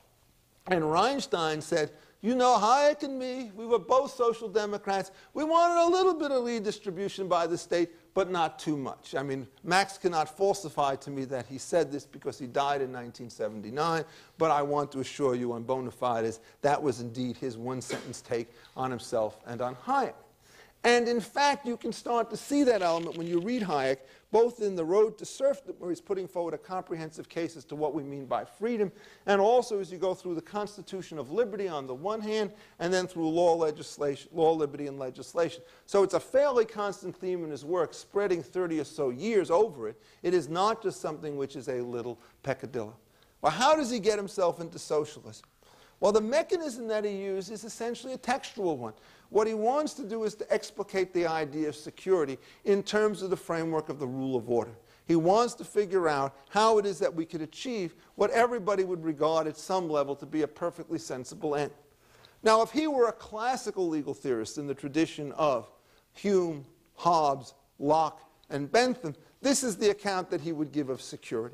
And Reinstein said, you know, Hayek and me, we were both social democrats. We wanted a little bit of redistribution by the state, but not too much. I mean, Max cannot falsify to me that he said this because he died in 1979, but I want to assure you on bona fides that was indeed his one-sentence take on himself and on Hayek. And in fact, you can start to see that element when you read Hayek, both in The Road to Serfdom, where he's putting forward a comprehensive case as to what we mean by freedom, and also as you go through the Constitution of Liberty on the one hand, and then through law, liberty, and legislation. So it's a fairly constant theme in his work, spreading 30 or so years over it. It is not just something which is a little peccadillo. Well, how does he get himself into socialism? Well, the mechanism that he used is essentially a textual one. What he wants to do is to explicate the idea of security in terms of the framework of the rule of order. He wants to figure out how it is that we could achieve what everybody would regard at some level to be a perfectly sensible end. Now, if he were a classical legal theorist in the tradition of Hume, Hobbes, Locke, and Bentham, this is the account that he would give of security.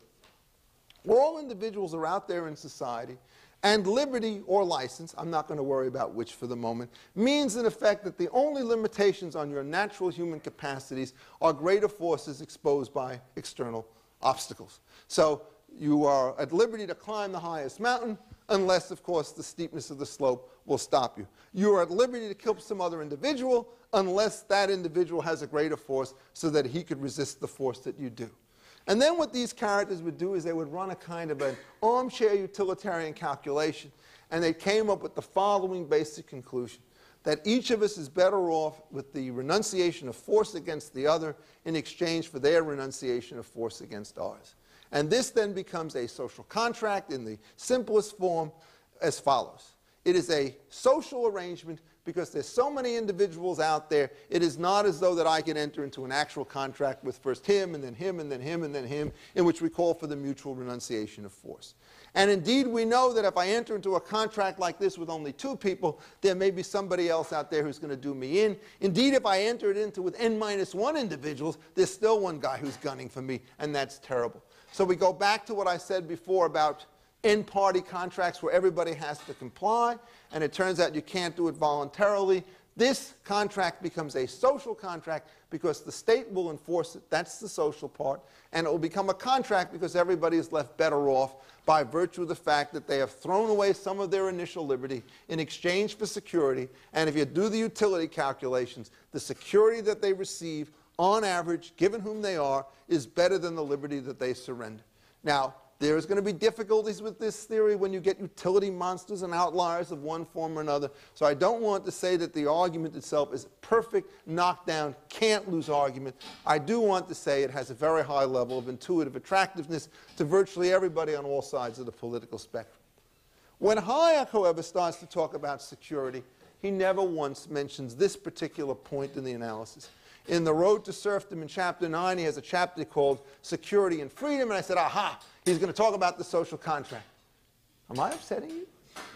All individuals are out there in society, and liberty or license, I'm not going to worry about which for the moment, means in effect that the only limitations on your natural human capacities are greater forces exposed by external obstacles. So you are at liberty to climb the highest mountain, unless, of course, the steepness of the slope will stop you. You are at liberty to kill some other individual, unless that individual has a greater force so that he could resist the force that you do. And then what these characters would do is they would run a kind of an armchair utilitarian calculation, and they came up with the following basic conclusion, that each of us is better off with the renunciation of force against the other in exchange for their renunciation of force against ours. And this then becomes a social contract in the simplest form as follows. It is a social arrangement because there's so many individuals out there, it is not as though that I can enter into an actual contract with first him, and then him, and then him, and then him, in which we call for the mutual renunciation of force. And indeed, we know that if I enter into a contract like this with only two people, there may be somebody else out there who's going to do me in. Indeed, if I enter it into with n-1 individuals, there's still one guy who's gunning for me, and that's terrible. So we go back to what I said before about in-party contracts where everybody has to comply, and it turns out you can't do it voluntarily. This contract becomes a social contract because the state will enforce it. That's the social part. And it will become a contract because everybody is left better off by virtue of the fact that they have thrown away some of their initial liberty in exchange for security. And if you do the utility calculations, the security that they receive, on average, given whom they are, is better than the liberty that they surrender. Now, there's going to be difficulties with this theory when you get utility monsters and outliers of one form or another. So I don't want to say that the argument itself is a perfect, knockdown, can't-lose argument. I do want to say it has a very high level of intuitive attractiveness to virtually everybody on all sides of the political spectrum. When Hayek, however, starts to talk about security, he never once mentions this particular point in the analysis. In The Road to Serfdom in Chapter 9, he has a chapter called Security and Freedom, and I said, aha, he's going to talk about the social contract. Am I upsetting you?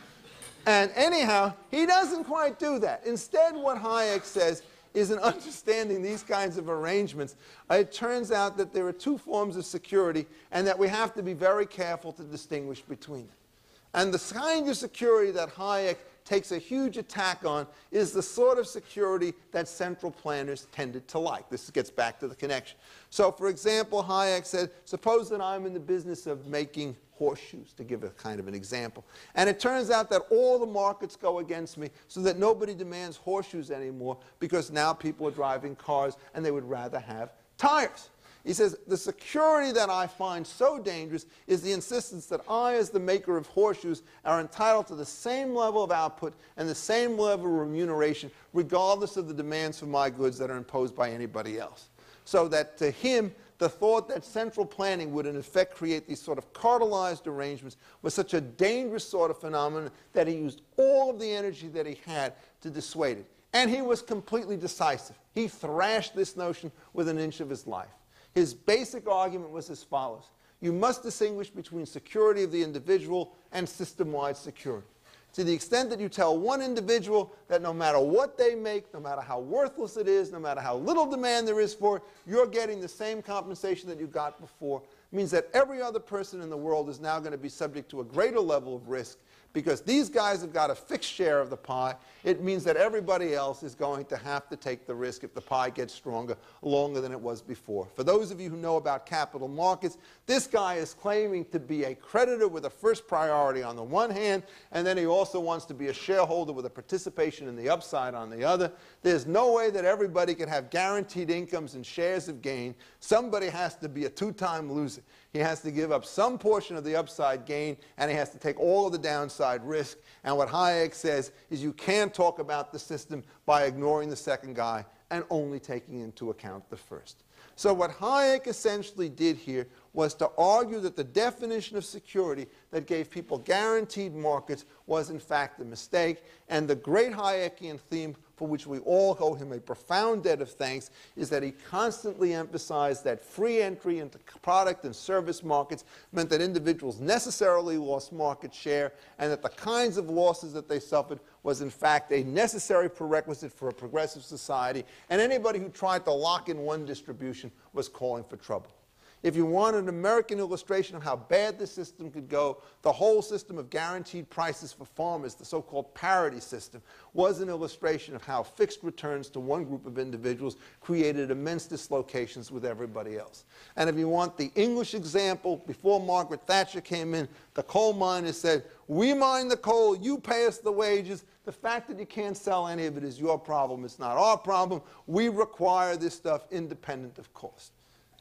And anyhow, he doesn't quite do that. Instead, what Hayek says is in understanding these kinds of arrangements, it turns out that there are two forms of security and that we have to be very careful to distinguish between them. And the kind of security that Hayek takes a huge attack on is the sort of security that central planners tended to like. This gets back to the connection. So, for example, Hayek said, suppose that I'm in the business of making horseshoes, to give a kind of an example. And it turns out that all the markets go against me so that nobody demands horseshoes anymore because now people are driving cars and they would rather have tires. He says, the security that I find so dangerous is the insistence that I, as the maker of horseshoes, are entitled to the same level of output and the same level of remuneration, regardless of the demands for my goods that are imposed by anybody else. So that to him, the thought that central planning would in effect create these sort of cartelized arrangements was such a dangerous sort of phenomenon that he used all of the energy that he had to dissuade it. And he was completely decisive. He thrashed this notion with an inch of his life. His basic argument was as follows. You must distinguish between security of the individual and system-wide security. To the extent that you tell one individual that no matter what they make, no matter how worthless it is, no matter how little demand there is for it, you're getting the same compensation that you got before, means that every other person in the world is now going to be subject to a greater level of risk because these guys have got a fixed share of the pie. It means that everybody else is going to have to take the risk if the pie gets stronger, longer than it was before. For those of you who know about capital markets, this guy is claiming to be a creditor with a first priority on the one hand, and then he also wants to be a shareholder with a participation in the upside on the other. There's no way that everybody can have guaranteed incomes and shares of gain. Somebody has to be a two-time loser. He has to give up some portion of the upside gain, and he has to take all of the downside risk. And what Hayek says is you can't talk about the system by ignoring the second guy and only taking into account the first. So what Hayek essentially did here was to argue that the definition of security that gave people guaranteed markets was in fact a mistake, and the great Hayekian theme for which we all owe him a profound debt of thanks is that he constantly emphasized that free entry into product and service markets meant that individuals necessarily lost market share, and that the kinds of losses that they suffered was in fact a necessary prerequisite for a progressive society, and anybody who tried to lock in one distribution was calling for trouble. If you want an American illustration of how bad the system could go, the whole system of guaranteed prices for farmers, the so-called parity system, was an illustration of how fixed returns to one group of individuals created immense dislocations with everybody else. And if you want the English example, before Margaret Thatcher came in, the coal miners said, we mine the coal, you pay us the wages. The fact that you can't sell any of it is your problem, it's not our problem. We require this stuff independent of cost.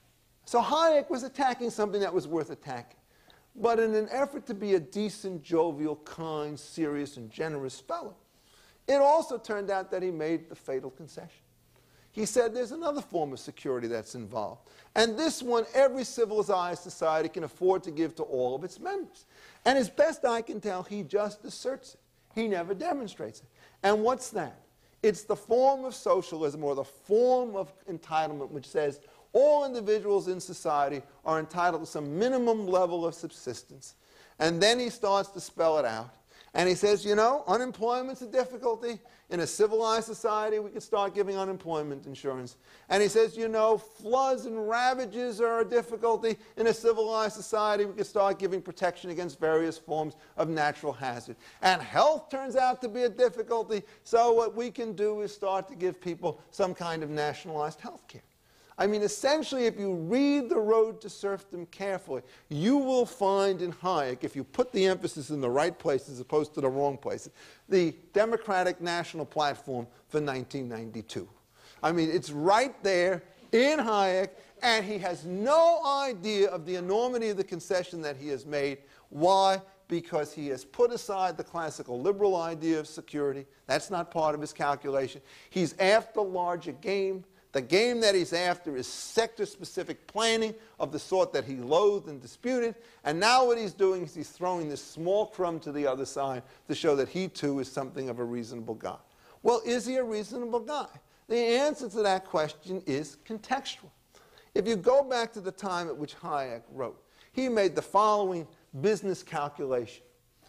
So Hayek was attacking something that was worth attacking. But in an effort to be a decent, jovial, kind, serious, and generous fellow, it also turned out that he made the fatal concession. He said there's another form of security that's involved. And this one, every civilized society can afford to give to all of its members. And as best I can tell, he just asserts it. He never demonstrates it. And what's that? It's the form of socialism or the form of entitlement which says all individuals in society are entitled to some minimum level of subsistence. And then he starts to spell it out. And he says, you know, unemployment's a difficulty. In a civilized society, we could start giving unemployment insurance. And he says, you know, floods and ravages are a difficulty. In a civilized society, we could start giving protection against various forms of natural hazard. And health turns out to be a difficulty. So what we can do is start to give people some kind of nationalized health care. I mean, essentially, if you read The Road to Serfdom carefully, you will find in Hayek, if you put the emphasis in the right place as opposed to the wrong places, the Democratic National Platform for 1992. I mean, it's right there in Hayek, and he has no idea of the enormity of the concession that he has made. Why? Because he has put aside the classical liberal idea of security. That's not part of his calculation. He's after larger game. The game that he's after is sector-specific planning of the sort that he loathed and disputed. And now what he's doing is he's throwing this small crumb to the other side to show that he, too, is something of a reasonable guy. Well, is he a reasonable guy? The answer to that question is contextual. If you go back to the time at which Hayek wrote, he made the following business calculation.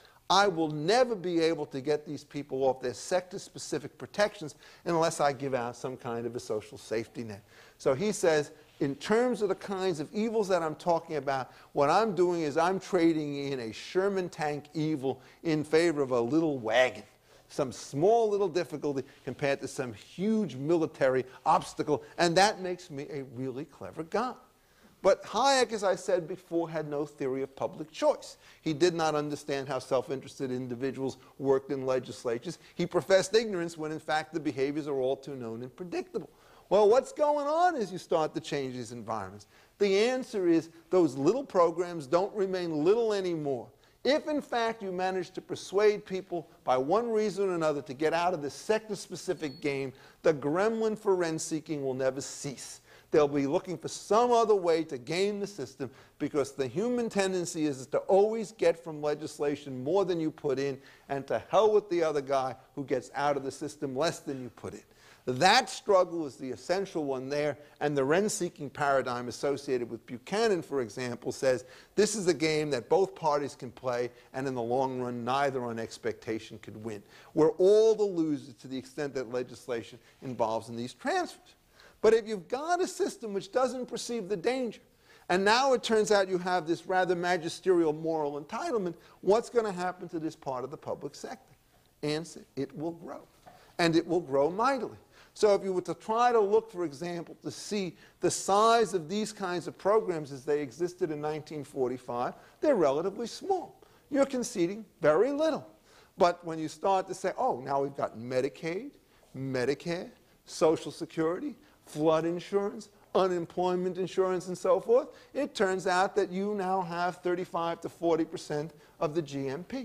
I will never be able to get these people off their sector-specific protections unless I give out some kind of a social safety net. So he says, in terms of the kinds of evils that I'm talking about, what I'm doing is I'm trading in a Sherman tank evil in favor of a little wagon, some small little difficulty compared to some huge military obstacle, and that makes me a really clever guy. But Hayek, as I said before, had no theory of public choice. He did not understand how self-interested individuals worked in legislatures. He professed ignorance when, in fact, the behaviors are all too known and predictable. Well, what's going on as you start to change these environments? The answer is those little programs don't remain little anymore. If, in fact, you manage to persuade people by one reason or another to get out of this sector-specific game, the gremlin for rent-seeking will never cease. They'll be looking for some other way to game the system because the human tendency is to always get from legislation more than you put in and to hell with the other guy who gets out of the system less than you put in. That struggle is the essential one there, and the rent-seeking paradigm associated with Buchanan, for example, says this is a game that both parties can play, and in the long run, neither on expectation could win. We're all the losers to the extent that legislation involves in these transfers. But if you've got a system which doesn't perceive the danger, and now it turns out you have this rather magisterial moral entitlement, what's going to happen to this part of the public sector? Answer, it will grow. And it will grow mightily. So if you were to try to look, for example, to see the size of these kinds of programs as they existed in 1945, they're relatively small. You're conceding very little. But when you start to say, oh, now we've got Medicaid, Medicare, Social Security, flood insurance, unemployment insurance, and so forth, it turns out that you now have 35 to 40% of the GNP.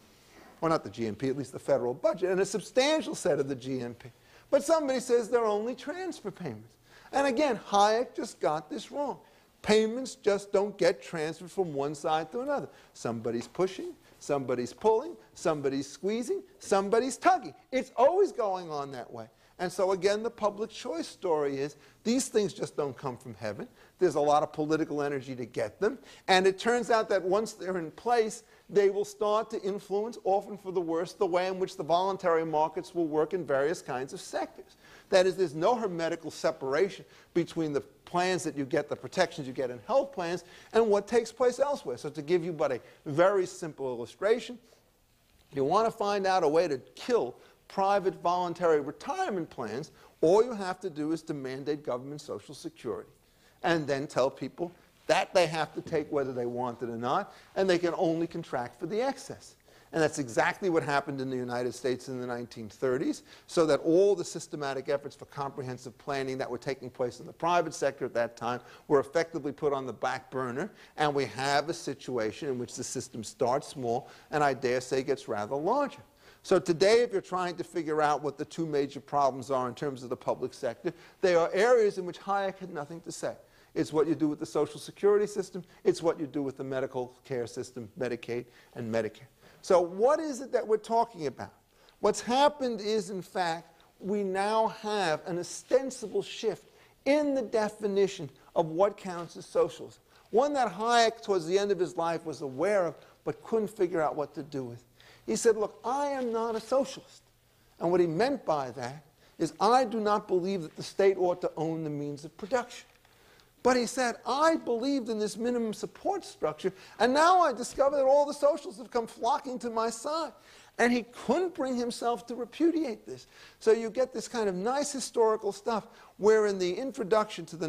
Or not the GNP, at least the federal budget, and a substantial set of the GNP. But somebody says they're only transfer payments. And again, Hayek just got this wrong. Payments just don't get transferred from one side to another. Somebody's pushing, somebody's pulling, somebody's squeezing, somebody's tugging. It's always going on that way. And so again, the public choice story is these things just don't come from heaven. There's a lot of political energy to get them. And it turns out that once they're in place, they will start to influence, often for the worse, the way in which the voluntary markets will work in various kinds of sectors. That is, there's no hermetical separation between the plans that you get, the protections you get in health plans, and what takes place elsewhere. So to give you but a very simple illustration, you want to find out a way to kill private voluntary retirement plans, all you have to do is to mandate government Social Security and then tell people that they have to take whether they want it or not, and they can only contract for the excess. And that's exactly what happened in the United States in the 1930s, so that all the systematic efforts for comprehensive planning that were taking place in the private sector at that time were effectively put on the back burner, and we have a situation in which the system starts small and I dare say gets rather larger. So today, if you're trying to figure out what the two major problems are in terms of the public sector, they are areas in which Hayek had nothing to say. It's what you do with the Social Security system. It's what you do with the medical care system, Medicaid and Medicare. So what is it that we're talking about? What's happened is, in fact, we now have an ostensible shift in the definition of what counts as socialism. One that Hayek, towards the end of his life, was aware of, but couldn't figure out what to do with. He said, look, I am not a socialist. And what he meant by that is, I do not believe that the state ought to own the means of production. But he said, I believed in this minimum support structure, and now I discover that all the socialists have come flocking to my side. And he couldn't bring himself to repudiate this. So you get this kind of nice historical stuff, where in the introduction to the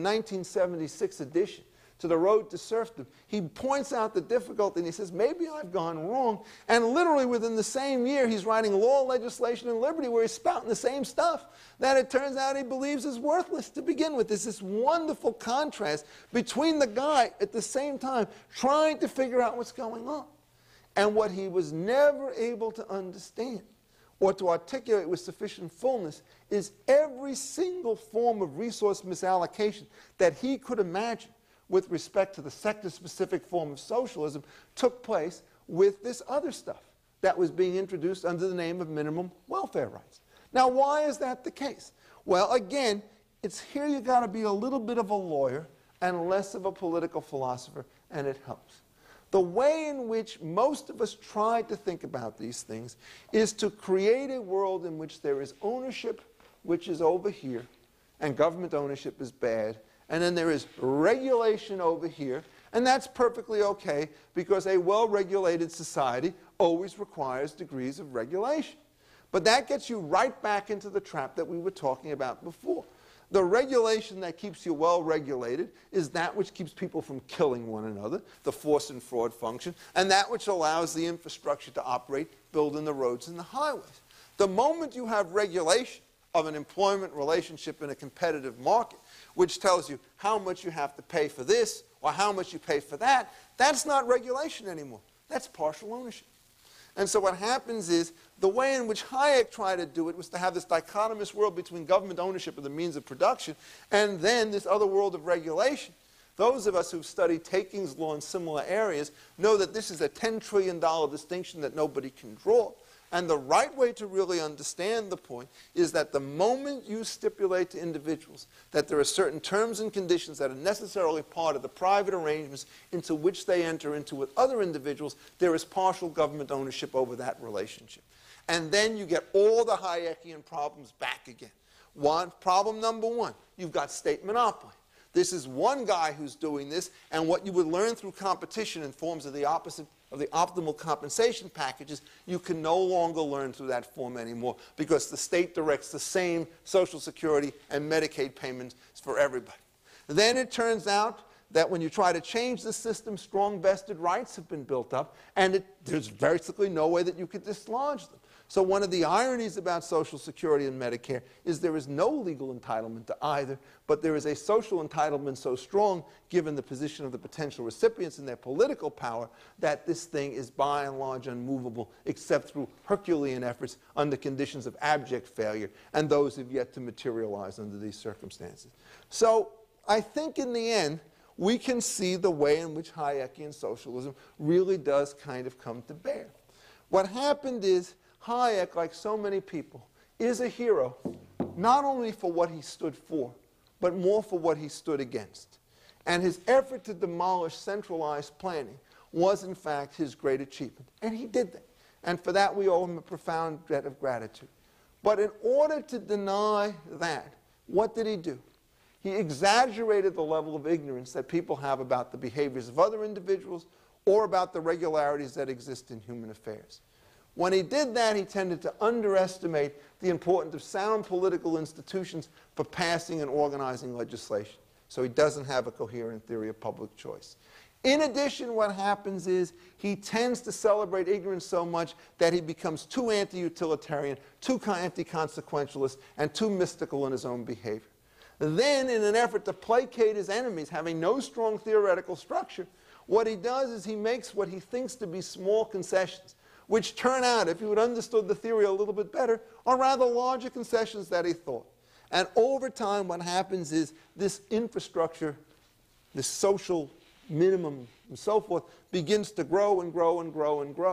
1976 edition, to The Road to Serfdom, he points out the difficulty, and he says, maybe I've gone wrong. And literally within the same year, he's writing Law, Legislation, and Liberty, where he's spouting the same stuff that it turns out he believes is worthless to begin with. There's this wonderful contrast between the guy, at the same time, trying to figure out what's going on. And what he was never able to understand or to articulate with sufficient fullness is every single form of resource misallocation that he could imagine with respect to the sector-specific form of socialism took place with this other stuff that was being introduced under the name of minimum welfare rights. Now, why is that the case? Well, again, it's here you've got to be a little bit of a lawyer and less of a political philosopher, and it helps. The way in which most of us try to think about these things is to create a world in which there is ownership, which is over here, and government ownership is bad, and then there is regulation over here, and that's perfectly okay, because a well-regulated society always requires degrees of regulation. But that gets you right back into the trap that we were talking about before. The regulation that keeps you well-regulated is that which keeps people from killing one another, the force and fraud function, and that which allows the infrastructure to operate, building the roads and the highways. The moment you have regulation of an employment relationship in a competitive market, which tells you how much you have to pay for this or how much you pay for that, that's not regulation anymore. That's partial ownership. And so what happens is, the way in which Hayek tried to do it was to have this dichotomous world between government ownership of the means of production and then this other world of regulation. Those of us who've studied takings law in similar areas know that this is a $10 trillion distinction that nobody can draw. And the right way to really understand the point is that the moment you stipulate to individuals that there are certain terms and conditions that are necessarily part of the private arrangements into which they enter into with other individuals, there is partial government ownership over that relationship. And then you get all the Hayekian problems back again. Problem number one, you've got state monopoly. This is one guy who's doing this, and what you would learn through competition in forms of the opposite of the optimal compensation packages, you can no longer learn through that form anymore, because the state directs the same Social Security and Medicaid payments for everybody. Then it turns out that when you try to change the system, strong vested rights have been built up, and there's basically no way that you could dislodge them. So one of the ironies about Social Security and Medicare is there is no legal entitlement to either, but there is a social entitlement so strong, given the position of the potential recipients and their political power, that this thing is by and large unmovable, except through Herculean efforts under conditions of abject failure, and those have yet to materialize under these circumstances. So I think in the end, we can see the way in which Hayekian socialism really does kind of come to bear. What happened is, Hayek, like so many people, is a hero, not only for what he stood for, but more for what he stood against. And his effort to demolish centralized planning was, in fact, his great achievement. And he did that. And for that, we owe him a profound debt of gratitude. But in order to deny that, what did he do? He exaggerated the level of ignorance that people have about the behaviors of other individuals or about the regularities that exist in human affairs. When he did that, he tended to underestimate the importance of sound political institutions for passing and organizing legislation. So he doesn't have a coherent theory of public choice. In addition, what happens is he tends to celebrate ignorance so much that he becomes too anti-utilitarian, too anti-consequentialist, and too mystical in his own behavior. Then, in an effort to placate his enemies, having no strong theoretical structure, what he does is he makes what he thinks to be small concessions, which turn out, if he had understood the theory a little bit better, are rather larger concessions that he thought. And over time, what happens is this infrastructure, this social minimum and so forth, begins to grow and grow and grow and grow,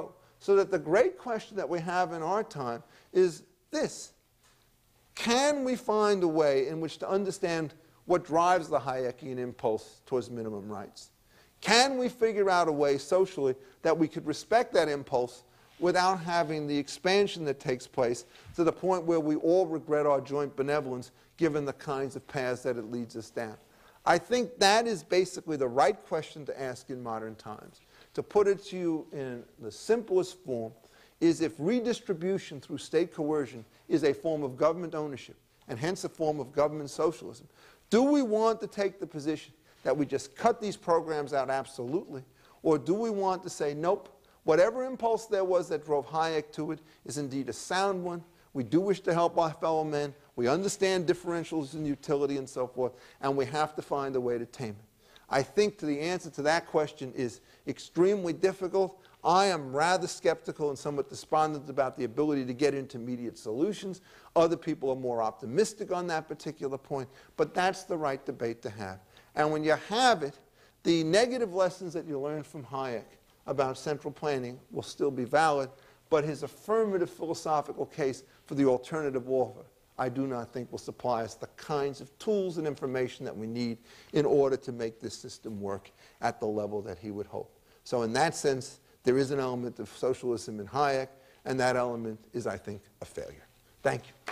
So that the great question that we have in our time is this: can we find a way in which to understand what drives the Hayekian impulse towards minimum rights? Can we figure out a way socially that we could respect that impulse without having the expansion that takes place to the point where we all regret our joint benevolence given the kinds of paths that it leads us down? I think that is basically the right question to ask in modern times. To put it to you in the simplest form is, if redistribution through state coercion is a form of government ownership and hence a form of government socialism, do we want to take the position that we just cut these programs out absolutely, or do we want to say, nope, whatever impulse there was that drove Hayek to it is indeed a sound one, we do wish to help our fellow men, we understand differentials in utility and so forth, and we have to find a way to tame it? I think the answer to that question is extremely difficult. I am rather skeptical and somewhat despondent about the ability to get intermediate solutions. Other people are more optimistic on that particular point, but that's the right debate to have. And when you have it, the negative lessons that you learn from Hayek about central planning will still be valid, but his affirmative philosophical case for the alternative offer, I do not think will supply us the kinds of tools and information that we need in order to make this system work at the level that he would hope. So in that sense, there is an element of socialism in Hayek, and that element is, I think, a failure. Thank you.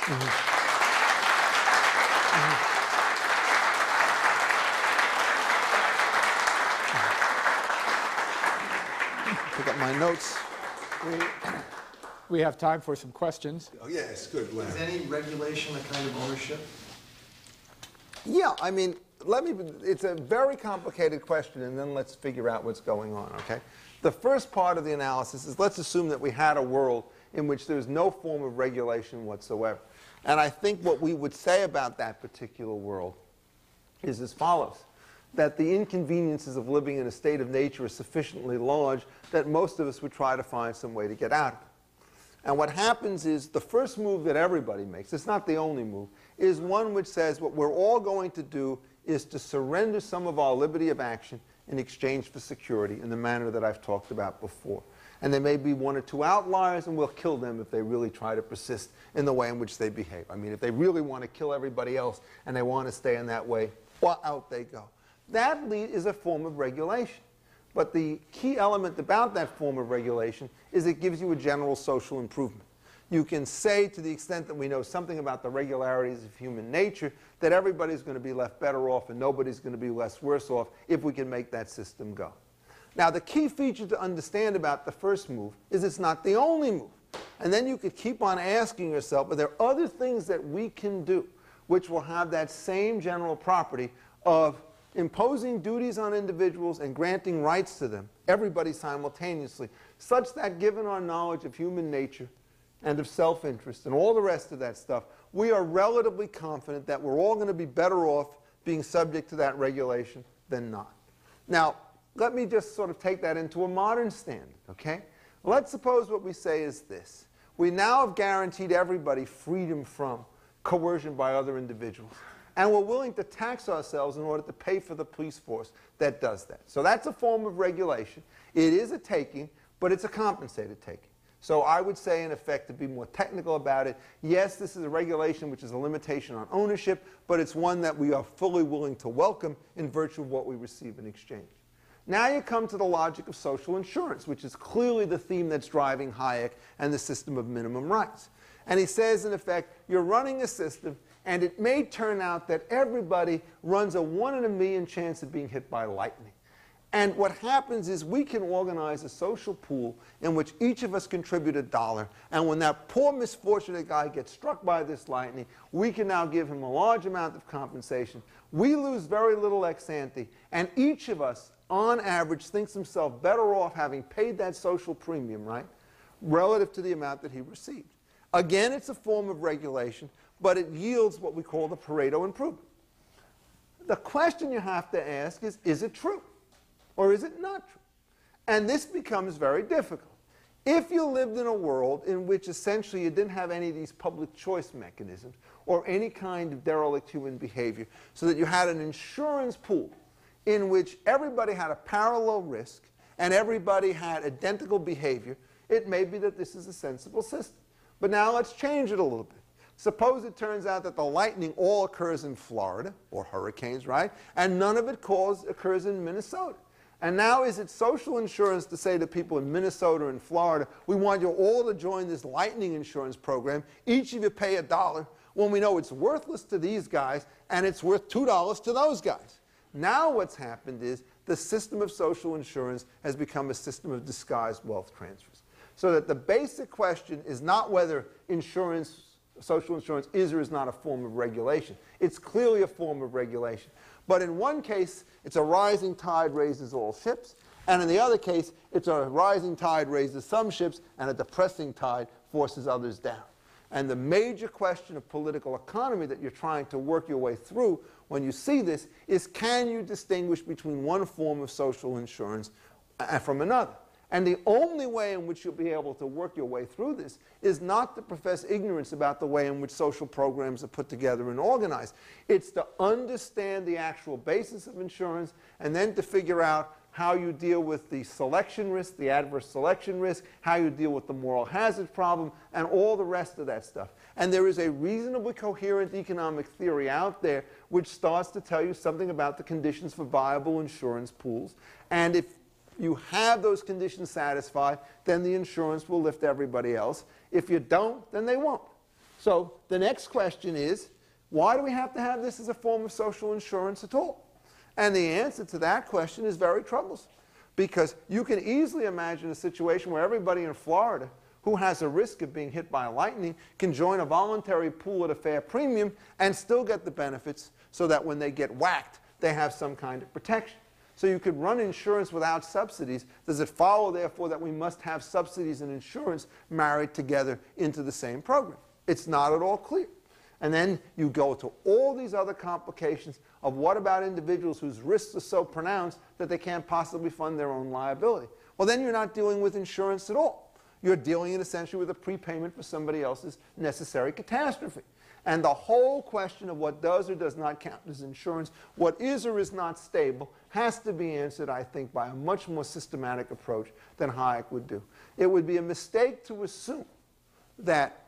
Pick up my notes. We have time for some questions. Oh, yes, good. Is any regulation a kind of ownership? Yeah, I mean, it's a very complicated question, and then let's figure out what's going on, okay? The first part of the analysis is, let's assume that we had a world in which there's no form of regulation whatsoever. And I think what we would say about that particular world is as follows: that the inconveniences of living in a state of nature are sufficiently large that most of us would try to find some way to get out of it. And what happens is, the first move that everybody makes, it's not the only move, is one which says what we're all going to do is to surrender some of our liberty of action in exchange for security in the manner that I've talked about before. And there may be one or two outliers, and we'll kill them if they really try to persist in the way in which they behave. I mean, if they really want to kill everybody else and they want to stay in that way, well, out they go. That is a form of regulation. But the key element about that form of regulation is it gives you a general social improvement. You can say, to the extent that we know something about the regularities of human nature, that everybody's going to be left better off and nobody's going to be less worse off if we can make that system go. Now, the key feature to understand about the first move is it's not the only move. And then you could keep on asking yourself, are there other things that we can do which will have that same general property of imposing duties on individuals and granting rights to them, everybody simultaneously, such that given our knowledge of human nature and of self-interest and all the rest of that stuff, we are relatively confident that we're all going to be better off being subject to that regulation than not. Now, let me just sort of take that into a modern standard, okay? Let's suppose what we say is this: we now have guaranteed everybody freedom from coercion by other individuals, and we're willing to tax ourselves in order to pay for the police force that does that. So that's a form of regulation. It is a taking, but it's a compensated taking. So I would say, in effect, to be more technical about it, yes, this is a regulation which is a limitation on ownership, but it's one that we are fully willing to welcome in virtue of what we receive in exchange. Now you come to the logic of social insurance, which is clearly the theme that's driving Hayek and the system of minimum rights. And he says, in effect, you're running a system, and it may turn out that everybody runs a 1 in a million chance of being hit by lightning. And what happens is we can organize a social pool in which each of us contribute $1, and when that poor misfortunate guy gets struck by this lightning, we can now give him a large amount of compensation. We lose very little ex ante, and each of us, on average, thinks himself better off having paid that social premium, right, relative to the amount that he received. Again, it's a form of regulation, but it yields what we call the Pareto improvement. The question you have to ask is it true? Or is it not true? And this becomes very difficult. If you lived in a world in which essentially you didn't have any of these public choice mechanisms or any kind of derelict human behavior, so that you had an insurance pool in which everybody had a parallel risk and everybody had identical behavior, it may be that this is a sensible system. But now let's change it a little bit. Suppose it turns out that the lightning all occurs in Florida, or hurricanes, right? And none of it occurs in Minnesota. And now is it social insurance to say to people in Minnesota and Florida, we want you all to join this lightning insurance program, each of you pay $1, when we know it's worthless to these guys and it's worth $2 to those guys? Now what's happened is the system of social insurance has become a system of disguised wealth transfers. So that the basic question is not whether insurance, social insurance is or is not a form of regulation. It's clearly a form of regulation. But in one case, it's a rising tide raises all ships, and in the other case, it's a rising tide raises some ships, and a depressing tide forces others down. And the major question of political economy that you're trying to work your way through when you see this is, can you distinguish between one form of social insurance from another? And the only way in which you'll be able to work your way through this is not to profess ignorance about the way in which social programs are put together and organized. It's to understand the actual basis of insurance and then to figure out how you deal with the selection risk, the adverse selection risk, how you deal with the moral hazard problem, and all the rest of that stuff. And there is a reasonably coherent economic theory out there which starts to tell you something about the conditions for viable insurance pools. And if you have those conditions satisfied, then the insurance will lift everybody else. If you don't, then they won't. So the next question is, why do we have to have this as a form of social insurance at all? And the answer to that question is very troublesome, because you can easily imagine a situation where everybody in Florida who has a risk of being hit by lightning can join a voluntary pool at a fair premium and still get the benefits, so that when they get whacked, they have some kind of protection. So you could run insurance without subsidies. Does it follow, therefore, that we must have subsidies and insurance married together into the same program? It's not at all clear. And then you go to all these other complications of what about individuals whose risks are so pronounced that they can't possibly fund their own liability? Well, then you're not dealing with insurance at all. You're dealing essentially with a prepayment for somebody else's necessary catastrophe. And the whole question of what does or does not count as insurance, what is or is not stable, has to be answered, I think, by a much more systematic approach than Hayek would do. It would be a mistake to assume that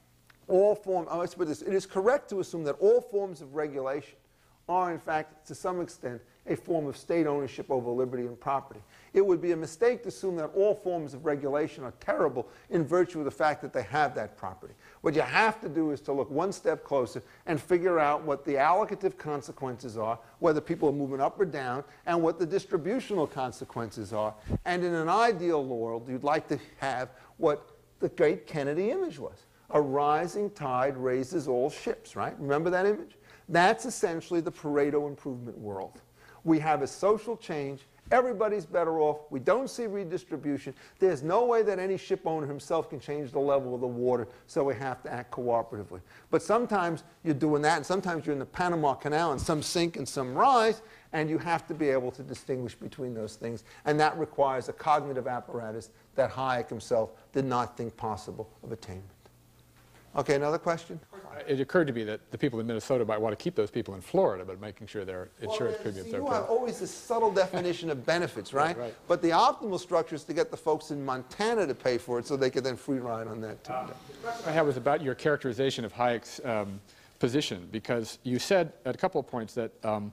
all forms, let's put this, it is correct to assume that all forms of regulation are, in fact, to some extent, a form of state ownership over liberty and property. It would be a mistake to assume that all forms of regulation are terrible in virtue of the fact that they have that property. What you have to do is to look one step closer and figure out what the allocative consequences are, whether people are moving up or down, and what the distributional consequences are. And in an ideal world, you'd like to have what the great Kennedy image was. A rising tide raises all ships, right? Remember that image? That's essentially the Pareto improvement world. We have a social change. Everybody's better off. We don't see redistribution. There's no way that any ship owner himself can change the level of the water, so we have to act cooperatively. But sometimes you're doing that, and sometimes you're in the Panama Canal, and some sink and some rise, and you have to be able to distinguish between those things. And that requires a cognitive apparatus that Hayek himself did not think possible of attainment. Okay, another question? It occurred to me that the people in Minnesota might want to keep those people in Florida, but making sure their insurance premiums are You paid. have always this subtle definition of benefits, right? Right. But the optimal structure is to get the folks in Montana to pay for it so they could then free ride on that too. The question I have was about your characterization of Hayek's position, because you said at a couple of points that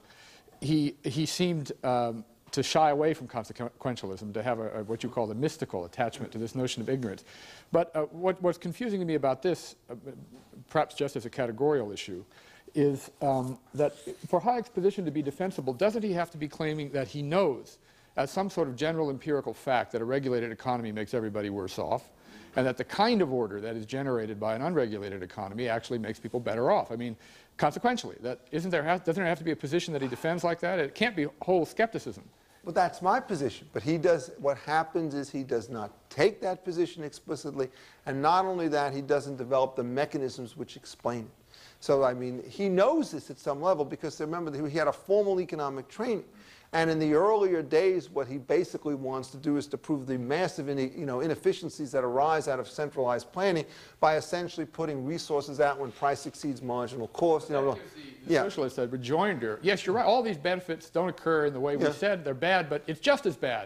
he seemed to shy away from consequentialism, to have what you call the mystical attachment to this notion of ignorance. But what's confusing to me about this, perhaps just as a categorical issue, is that for Hayek's position to be defensible, doesn't he have to be claiming that he knows, as some sort of general empirical fact, that a regulated economy makes everybody worse off, and that the kind of order that is generated by an unregulated economy actually makes people better off? I mean, consequentially, doesn't there have to be a position that he defends like that? It can't be whole skepticism. Well, that's my position. But he does, what happens is he does not take that position explicitly, and not only that, he doesn't develop the mechanisms which explain it. So, I mean, he knows this at some level, because remember, he had a formal economic training. And in the earlier days, what he basically wants to do is to prove the massive inefficiencies that arise out of centralized planning by essentially putting resources out when price exceeds marginal cost. The socialist rejoinder, yes, you're right, all these benefits don't occur in the way we said they're bad, but it's just as bad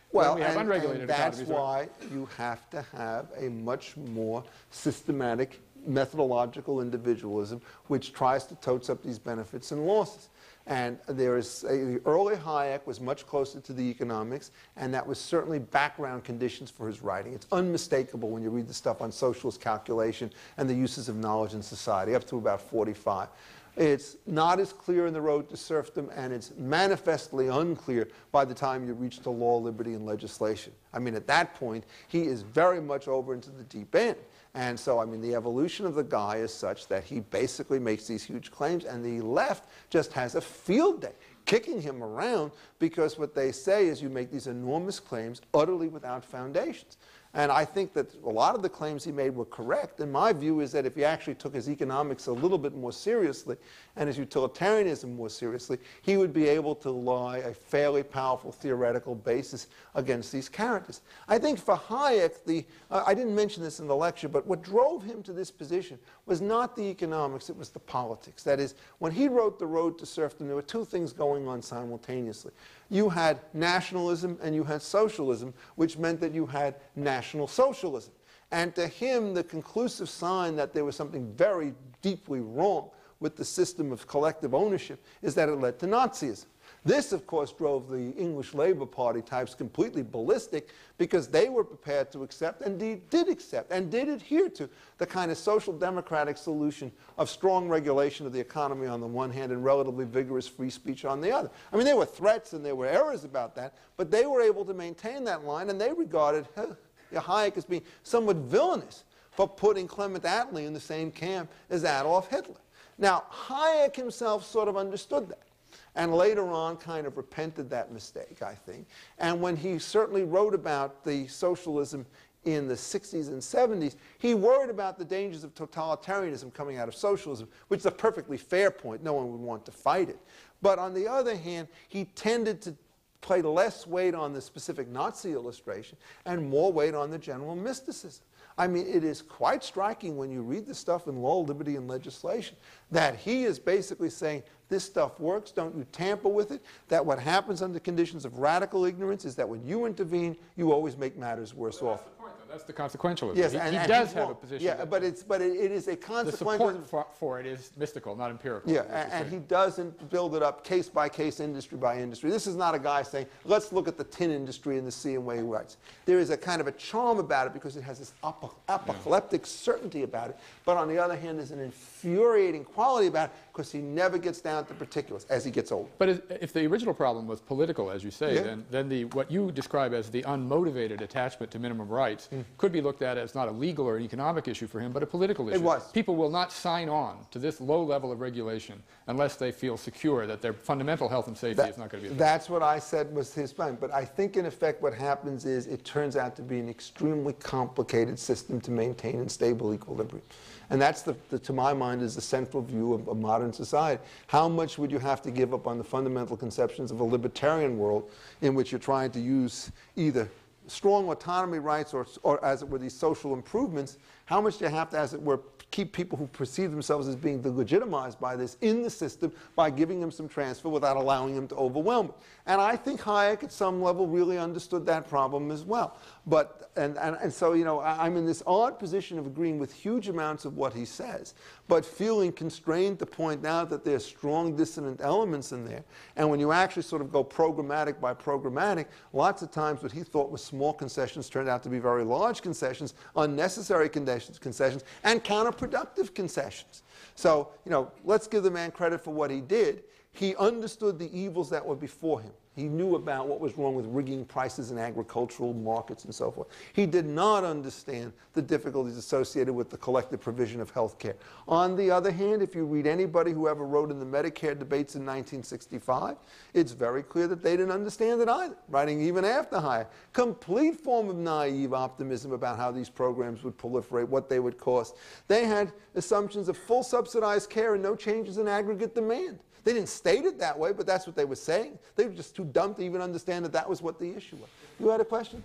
Well, we have and unregulated that's economies. why you have to have a much more systematic methodological individualism which tries to totes up these benefits and losses. And there is early Hayek was much closer to the economics, and that was certainly background conditions for his writing. It's unmistakable when you read the stuff on socialist calculation and the uses of knowledge in society, up to about 45. It's not as clear in The Road to Serfdom, and it's manifestly unclear by the time you reach to law, liberty, and legislation. I mean, at that point, he is very much over into the deep end. And so, I mean, the evolution of the guy is such that he basically makes these huge claims, and the left just has a field day kicking him around because what they say is you make these enormous claims utterly without foundations. And I think that a lot of the claims he made were correct. And my view is that if he actually took his economics a little bit more seriously and his utilitarianism more seriously, he would be able to lie a fairly powerful theoretical basis against these characters. I think for Hayek, I didn't mention this in the lecture, but what drove him to this position was not the economics, it was the politics. That is, when he wrote The Road to Serfdom, there were two things going on simultaneously. You had nationalism and you had socialism, which meant that you had national socialism. And to him, the conclusive sign that there was something very deeply wrong with the system of collective ownership is that it led to Nazism. This, of course, drove the English Labour Party types completely ballistic because they were prepared to accept, and did accept, and did adhere to the kind of social democratic solution of strong regulation of the economy on the one hand and relatively vigorous free speech on the other. I mean, there were threats and there were errors about that, but they were able to maintain that line, and they regarded Hayek as being somewhat villainous for putting Clement Attlee in the same camp as Adolf Hitler. Now, Hayek himself sort of understood that, and later on kind of repented that mistake, I think. And when he certainly wrote about the socialism in the 60s and 70s, he worried about the dangers of totalitarianism coming out of socialism, which is a perfectly fair point. No one would want to fight it. But on the other hand, he tended to play less weight on the specific Nazi illustration and more weight on the general mysticism. I mean, it is quite striking when you read the stuff in Law, Liberty, and Legislation that he is basically saying, this stuff works, don't you tamper with it, that what happens under conditions of radical ignorance is that when you intervene, you always make matters worse off. That's the point, though. That's the consequentialism. Yes, he and does he's have wrong. a position. Yeah, but it is a the consequentialism. support for it is mystical, not empirical. Yeah, and he doesn't build it up case by case, industry by industry. This is not a guy saying, let's look at the tin industry and see in way he writes. There is a kind of a charm about it because it has this apocalyptic certainty about it. But on the other hand, there's an infuriating quality about it because he never gets down to particulars as he gets older. But if the original problem was political, as you say, Yeah. then what you describe as the unmotivated attachment to minimum rights could be looked at as not a legal or an economic issue for him, but a political issue. It was. People will not sign on to this low level of regulation unless they feel secure that their fundamental health and safety is not going to be affected. That's what I said was his point. But I think, in effect, what happens is it turns out to be an extremely complicated system to maintain in stable equilibrium. And that's, to my mind, is the central view of modern society. How much would you have to give up on the fundamental conceptions of a libertarian world in which you're trying to use either strong autonomy rights or as it were, these social improvements? How much do you have to, as it were, keep people who perceive themselves as being legitimized by this in the system by giving them some transfer without allowing them to overwhelm it? And I think Hayek, at some level, really understood that problem as well. But, and so, you know, I'm in this odd position of agreeing with huge amounts of what he says, but feeling constrained to point out that there's strong dissonant elements in there. And when you actually sort of go programmatic by programmatic, lots of times what he thought was small concessions turned out to be very large concessions, unnecessary concessions, and counterproductive concessions. So, you know, let's give the man credit for what he did. He understood the evils that were before him. He knew about what was wrong with rigging prices in agricultural markets and so forth. He did not understand the difficulties associated with the collective provision of health care. On the other hand, if you read anybody who ever wrote in the Medicare debates in 1965, it's very clear that they didn't understand it either, writing even after Hayek. Complete form of naive optimism about how these programs would proliferate, what they would cost. They had assumptions of full subsidized care and no changes in aggregate demand. They didn't state it that way, but that's what they were saying. They were just too dumb to even understand that that was what the issue was. You had a question?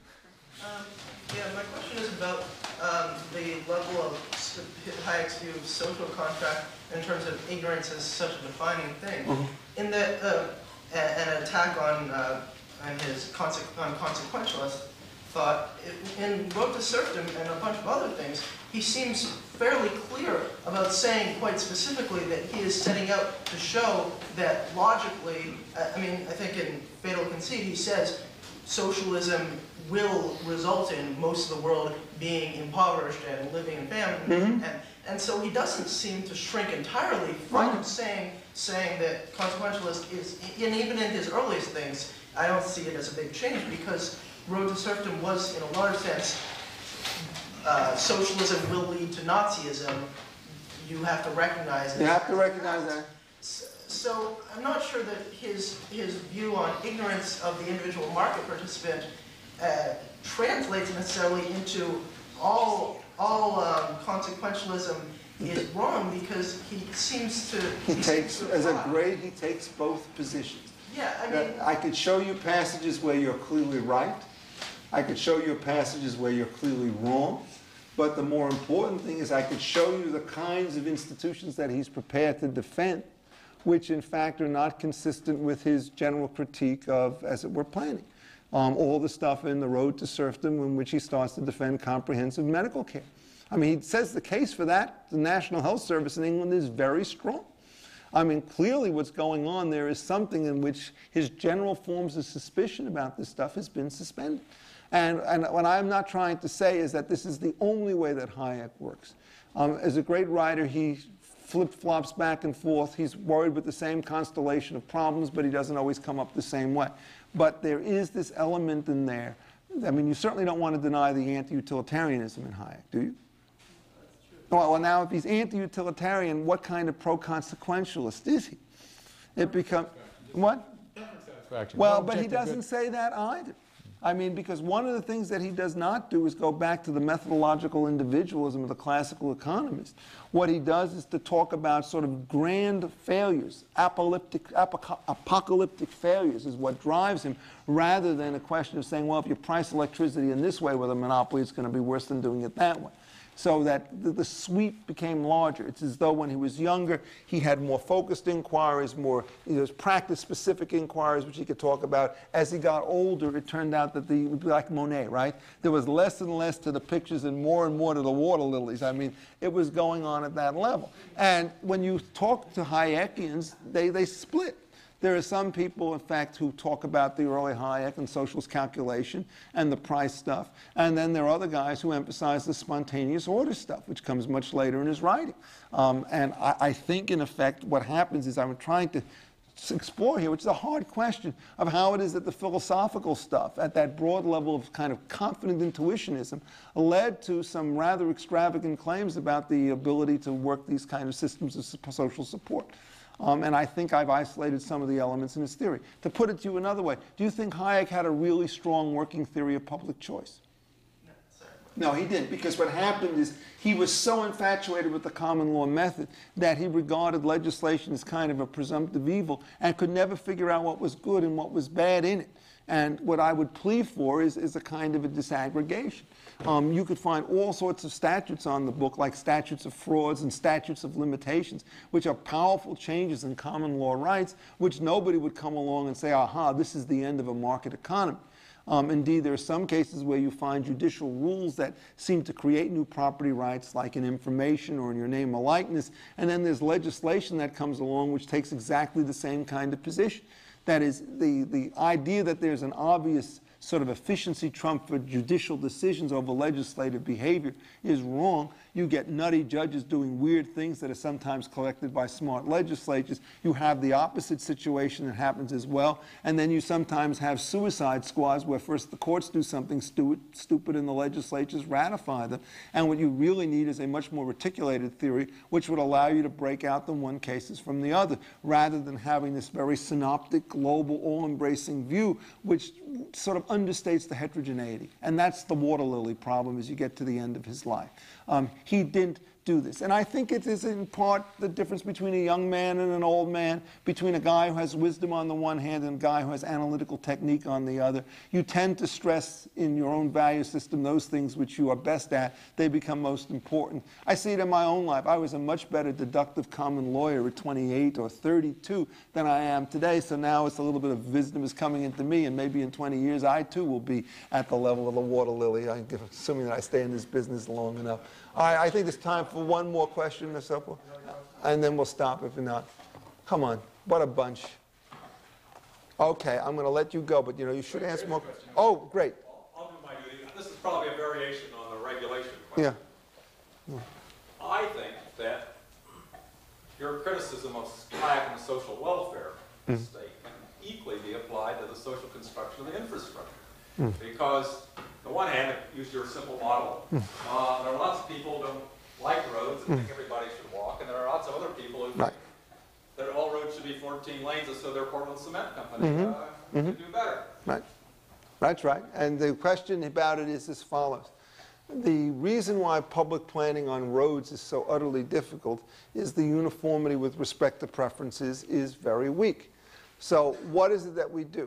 Yeah, my question is about the level of Hayek's view of social contract in terms of ignorance as such a defining thing. In that, an attack on and his consequentialist thought, in Road to Serfdom and a bunch of other things, he seems fairly clear about saying quite specifically that he is setting out to show that logically, I think in Fatal Conceit he says socialism will result in most of the world being impoverished and living in famine. And so he doesn't seem to shrink entirely from saying that consequentialist is, and even in his earliest things, I don't see it as a big change, because Road to Serfdom was, in a large sense, socialism will lead to Nazism. You have to recognize it. You have to recognize that. So I'm not sure that his view on ignorance of the individual market participant translates necessarily into all consequentialism is wrong, because he seems to... He takes both positions. Yeah, I mean... I could show you passages where you're clearly right. I could show you passages where you're clearly wrong. But the more important thing is I could show you the kinds of institutions that he's prepared to defend, which in fact are not consistent with his general critique of, as it were, planning. All the stuff in The Road to Serfdom in which he starts to defend comprehensive medical care. I mean, he says the case for that, the National Health Service in England, is very strong. I mean, clearly what's going on there is something in which his general forms of suspicion about this stuff has been suspended. And what I'm not trying to say is that this is the only way that Hayek works. As a great writer, he flip-flops back and forth. He's worried with the same constellation of problems, but he doesn't always come up the same way. But there is this element in there. I mean, you certainly don't want to deny the anti-utilitarianism in Hayek, do you? Well, now, if he's anti-utilitarian, what kind of pro-consequentialist is he? It becomes... What? Well, but he doesn't say that either. I mean, because one of the things that he does not do is go back to the methodological individualism of the classical economist. What he does is to talk about sort of grand failures, apocalyptic failures is what drives him, rather than a question of saying, well, if you price electricity in this way with a monopoly, it's going to be worse than doing it that way. So that the sweep became larger. It's as though when he was younger, he had more focused inquiries, more practice-specific inquiries, which he could talk about. As he got older, it turned out that it would be like Monet, right? There was less and less to the pictures and more to the water lilies. I mean, it was going on at that level. And when you talk to Hayekians, they split. There are some people, in fact, who talk about the early Hayek and socialist calculation and the price stuff. And then there are other guys who emphasize the spontaneous order stuff, which comes much later in his writing. And I think, in effect, what happens is I'm trying to explore here, which is a hard question, of how it is that the philosophical stuff at that broad level of kind of confident intuitionism led to some rather extravagant claims about the ability to work these kind of systems of social support. And I think I've isolated some of the elements in his theory. To put it to you another way, do you think Hayek had a really strong working theory of public choice? No, he didn't, because what happened is he was so infatuated with the common law method that he regarded legislation as kind of a presumptive evil and could never figure out what was good and what was bad in it. And what I would plead for is a kind of a disaggregation. You could find all sorts of statutes on the book, like statutes of frauds and statutes of limitations, which are powerful changes in common law rights, which nobody would come along and say, aha, this is the end of a market economy. Indeed, there are some cases where you find judicial rules that seem to create new property rights, like in information or in your name or likeness, and then there's legislation that comes along which takes exactly the same kind of position. That is, the idea that there's an obvious sort of efficiency trump for judicial decisions over legislative behavior is wrong. You get nutty judges doing weird things that are sometimes collected by smart legislatures. You have the opposite situation that happens as well. And then you sometimes have suicide squads where first the courts do something stupid and the legislatures ratify them. And what you really need is a much more reticulated theory which would allow you to break out the one cases from the other, rather than having this very synoptic, global, all-embracing view which sort of understates the heterogeneity. And that's the water lily problem as you get to the end of his life. He didn't do this. And I think it is in part the difference between a young man and an old man, between a guy who has wisdom on the one hand and a guy who has analytical technique on the other. You tend to stress in your own value system those things which you are best at. They become most important. I see it in my own life. I was a much better deductive common lawyer at 28 or 32 than I am today, so now it's a little bit of wisdom is coming into me, and maybe in 20 years I too will be at the level of a water lily, assuming that I stay in this business long enough. I think it's time for one more question or so, and then we'll stop if not. Come on, what a bunch. Okay, I'm going to let you go, but you should ask more. Oh, great. I'll do my duty. This is probably a variation on the regulation question. Yeah. I think that your criticism of Hayek and the social welfare state can equally be applied to the social construction of the infrastructure. Because on the one hand, use your simple model, there are lots of people who don't like roads and think everybody should walk, and there are lots of other people who think that all roads should be 14 lanes, and so their Portland Cement Company should do better. Right. That's right. And the question about it is as follows. The reason why public planning on roads is so utterly difficult is the uniformity with respect to preferences is very weak. So what is it that we do?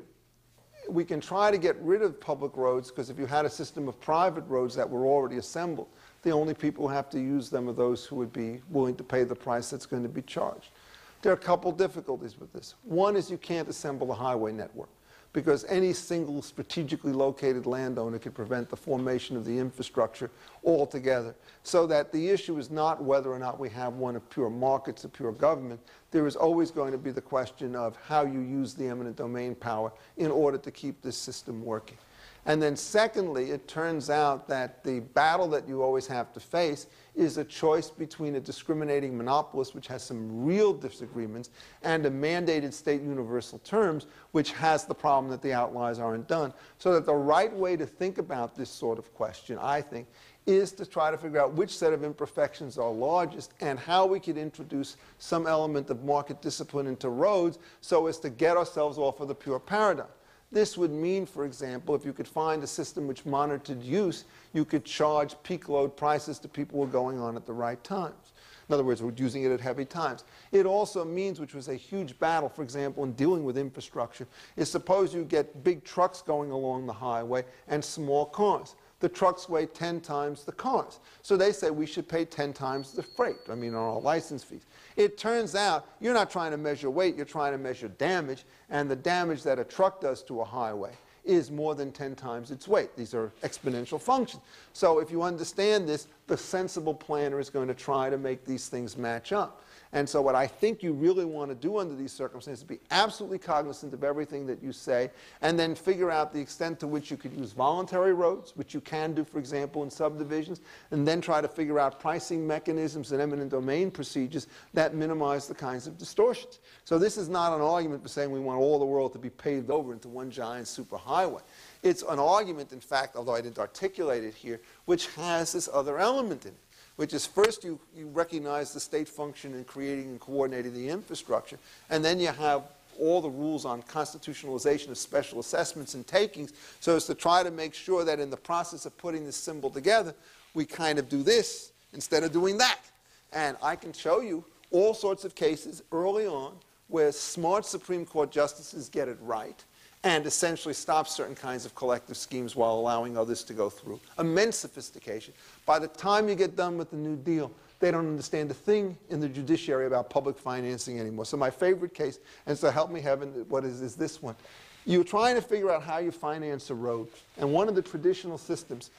We can try to get rid of public roads, because if you had a system of private roads that were already assembled, the only people who have to use them are those who would be willing to pay the price that's going to be charged. There are a couple difficulties with this. One is you can't assemble a highway network, because any single strategically located landowner could prevent the formation of the infrastructure altogether. So that the issue is not whether or not we have one of pure markets or pure government. There is always going to be the question of how you use the eminent domain power in order to keep this system working. And then secondly, it turns out that the battle that you always have to face is a choice between a discriminating monopolist, which has some real disagreements, and a mandated state universal terms, which has the problem that the outliers aren't done. So that the right way to think about this sort of question, I think, is to try to figure out which set of imperfections are largest and how we could introduce some element of market discipline into roads so as to get ourselves off of the pure paradigm. This would mean, for example, if you could find a system which monitored use, you could charge peak load prices to people who are going on at the right times. In other words, we're using it at heavy times. It also means, which was a huge battle, for example, in dealing with infrastructure, is suppose you get big trucks going along the highway and small cars. The trucks weigh 10 times the cars. So they say we should pay 10 times the freight, on our license fees. It turns out you're not trying to measure weight, you're trying to measure damage, and the damage that a truck does to a highway is more than 10 times its weight. These are exponential functions. So if you understand this, the sensible planner is going to try to make these things match up. And so what I think you really want to do under these circumstances is be absolutely cognizant of everything that you say, and then figure out the extent to which you could use voluntary roads, which you can do, for example, in subdivisions, and then try to figure out pricing mechanisms and eminent domain procedures that minimize the kinds of distortions. So this is not an argument for saying we want all the world to be paved over into one giant superhighway. It's an argument, in fact, although I didn't articulate it here, which has this other element in it, which is first you recognize the state function in creating and coordinating the infrastructure, and then you have all the rules on constitutionalization of special assessments and takings, so as to try to make sure that in the process of putting this symbol together, we kind of do this instead of doing that. And I can show you all sorts of cases early on where smart Supreme Court justices get it right and essentially stop certain kinds of collective schemes while allowing others to go through. Immense sophistication. By the time you get done with the New Deal, they don't understand a thing in the judiciary about public financing anymore. So my favorite case, and so help me heaven, what is this one? You're trying to figure out how you finance a road, and one of the traditional systems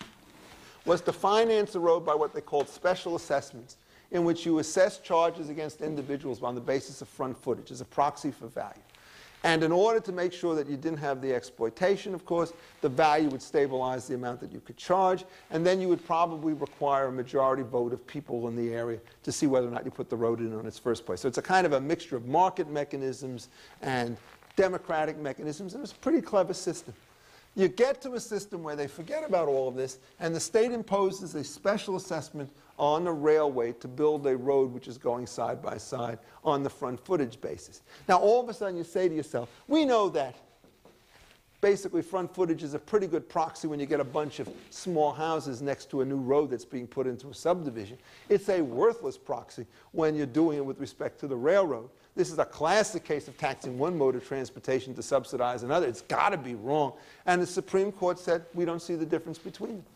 was to finance a road by what they called special assessments, in which you assess charges against individuals on the basis of front footage as a proxy for value. And in order to make sure that you didn't have the exploitation, of course, the value would stabilize the amount that you could charge, and then you would probably require a majority vote of people in the area to see whether or not you put the road in its first place. So it's a kind of a mixture of market mechanisms and democratic mechanisms, and it's a pretty clever system. You get to a system where they forget about all of this, and the state imposes a special assessment on the railway to build a road which is going side by side on the front footage basis. Now, all of a sudden, you say to yourself, we know that Basically, front footage is a pretty good proxy when you get a bunch of small houses next to a new road that's being put into a subdivision. It's a worthless proxy when you're doing it with respect to the railroad. This is a classic case of taxing one mode of transportation to subsidize another. It's got to be wrong. And the Supreme Court said, we don't see the difference between them.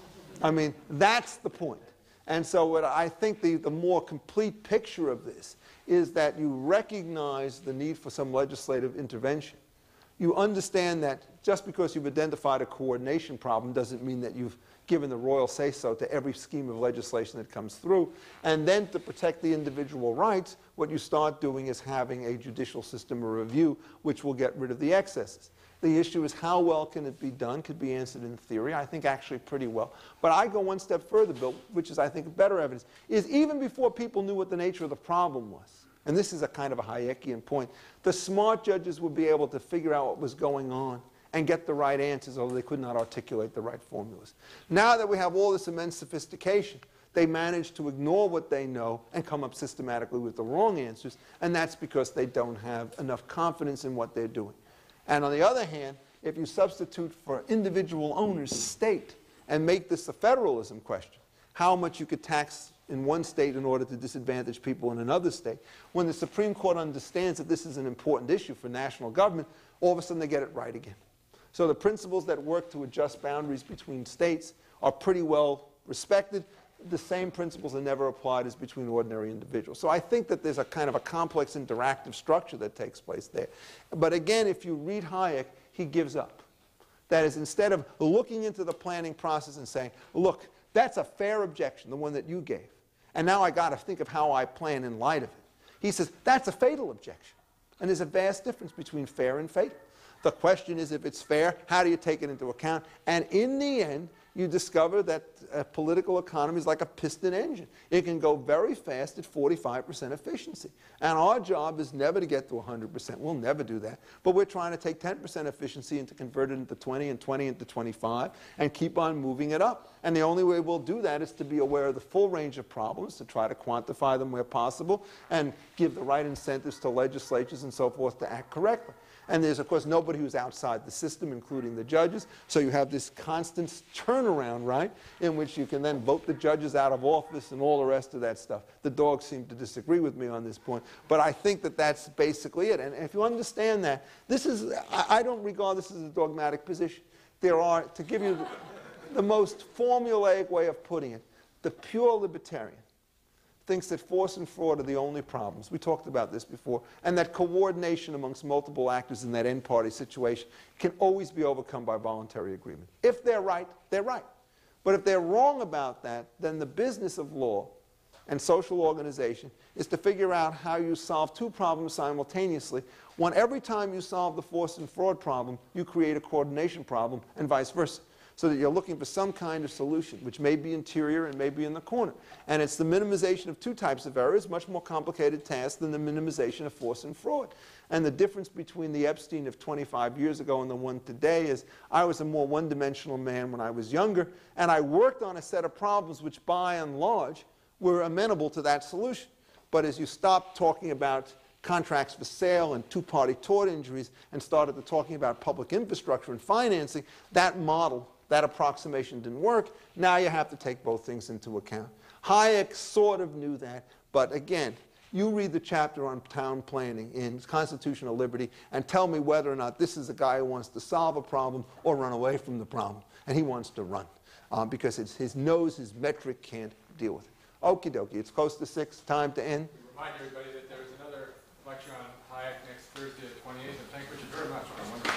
I mean, that's the point. And so what I think the more complete picture of this is that you recognize the need for some legislative intervention. You understand that just because you've identified a coordination problem doesn't mean that you've given the royal say-so to every scheme of legislation that comes through. And then to protect the individual rights, what you start doing is having a judicial system of review which will get rid of the excesses. The issue is how well can it be done, could be answered in theory, I think actually pretty well. But I go one step further, Bill, which is I think better evidence, is even before people knew what the nature of the problem was, and this is a kind of a Hayekian point, the smart judges would be able to figure out what was going on and get the right answers, although they could not articulate the right formulas. Now that we have all this immense sophistication, they manage to ignore what they know and come up systematically with the wrong answers, and that's because they don't have enough confidence in what they're doing. And on the other hand, if you substitute for individual owners state and make this a federalism question, how much you could tax in one state in order to disadvantage people in another state, when the Supreme Court understands that this is an important issue for national government, all of a sudden they get it right again. So the principles that work to adjust boundaries between states are pretty well respected. The same principles are never applied as between ordinary individuals. So I think that there's a kind of a complex interactive structure that takes place there. But again, if you read Hayek, he gives up. That is, instead of looking into the planning process and saying, look, that's a fair objection, the one that you gave, and now I got to think of how I plan in light of it. He says, that's a fatal objection. And there's a vast difference between fair and fatal. The question is, if it's fair, how do you take it into account? And in the end, you discover that a political economy is like a piston engine. It can go very fast at 45% efficiency. And our job is never to get to 100%. We'll never do that. But we're trying to take 10% efficiency and to convert it into 20 and 20 into 25 and keep on moving it up. And the only way we'll do that is to be aware of the full range of problems, to try to quantify them where possible, and give the right incentives to legislatures and so forth to act correctly. And there's, of course, nobody who's outside the system, including the judges. So you have this constant turnaround, right, in which you can then vote the judges out of office and all the rest of that stuff. The dogs seem to disagree with me on this point. But I think that that's basically it. And if you understand that, this is, I don't regard this as a dogmatic position. There are, to give you the most formulaic way of putting it, the pure libertarian thinks that force and fraud are the only problems. We talked about this before. And that coordination amongst multiple actors in that end-party situation can always be overcome by voluntary agreement. If they're right, they're right. But if they're wrong about that, then the business of law and social organization is to figure out how you solve two problems simultaneously, when every time you solve the force and fraud problem, you create a coordination problem, and vice versa. So that you're looking for some kind of solution, which may be interior and may be in the corner. And it's the minimization of two types of errors, much more complicated task than the minimization of force and fraud. And the difference between the Epstein of 25 years ago and the one today is I was a more one-dimensional man when I was younger, and I worked on a set of problems which, by and large, were amenable to that solution. But as you stop talking about contracts for sale and two-party tort injuries and started to talking about public infrastructure and financing, that model, that approximation didn't work. Now you have to take both things into account. Hayek sort of knew that, but again, you read the chapter on town planning in Constitutional Liberty and tell me whether or not this is a guy who wants to solve a problem or run away from the problem. And he wants to run because his metric can't deal with it. Okie dokie, it's close to 6, time to end. Remind everybody that there's another lecture on Hayek next Thursday at 28th, and thank Richard very much for a wonderful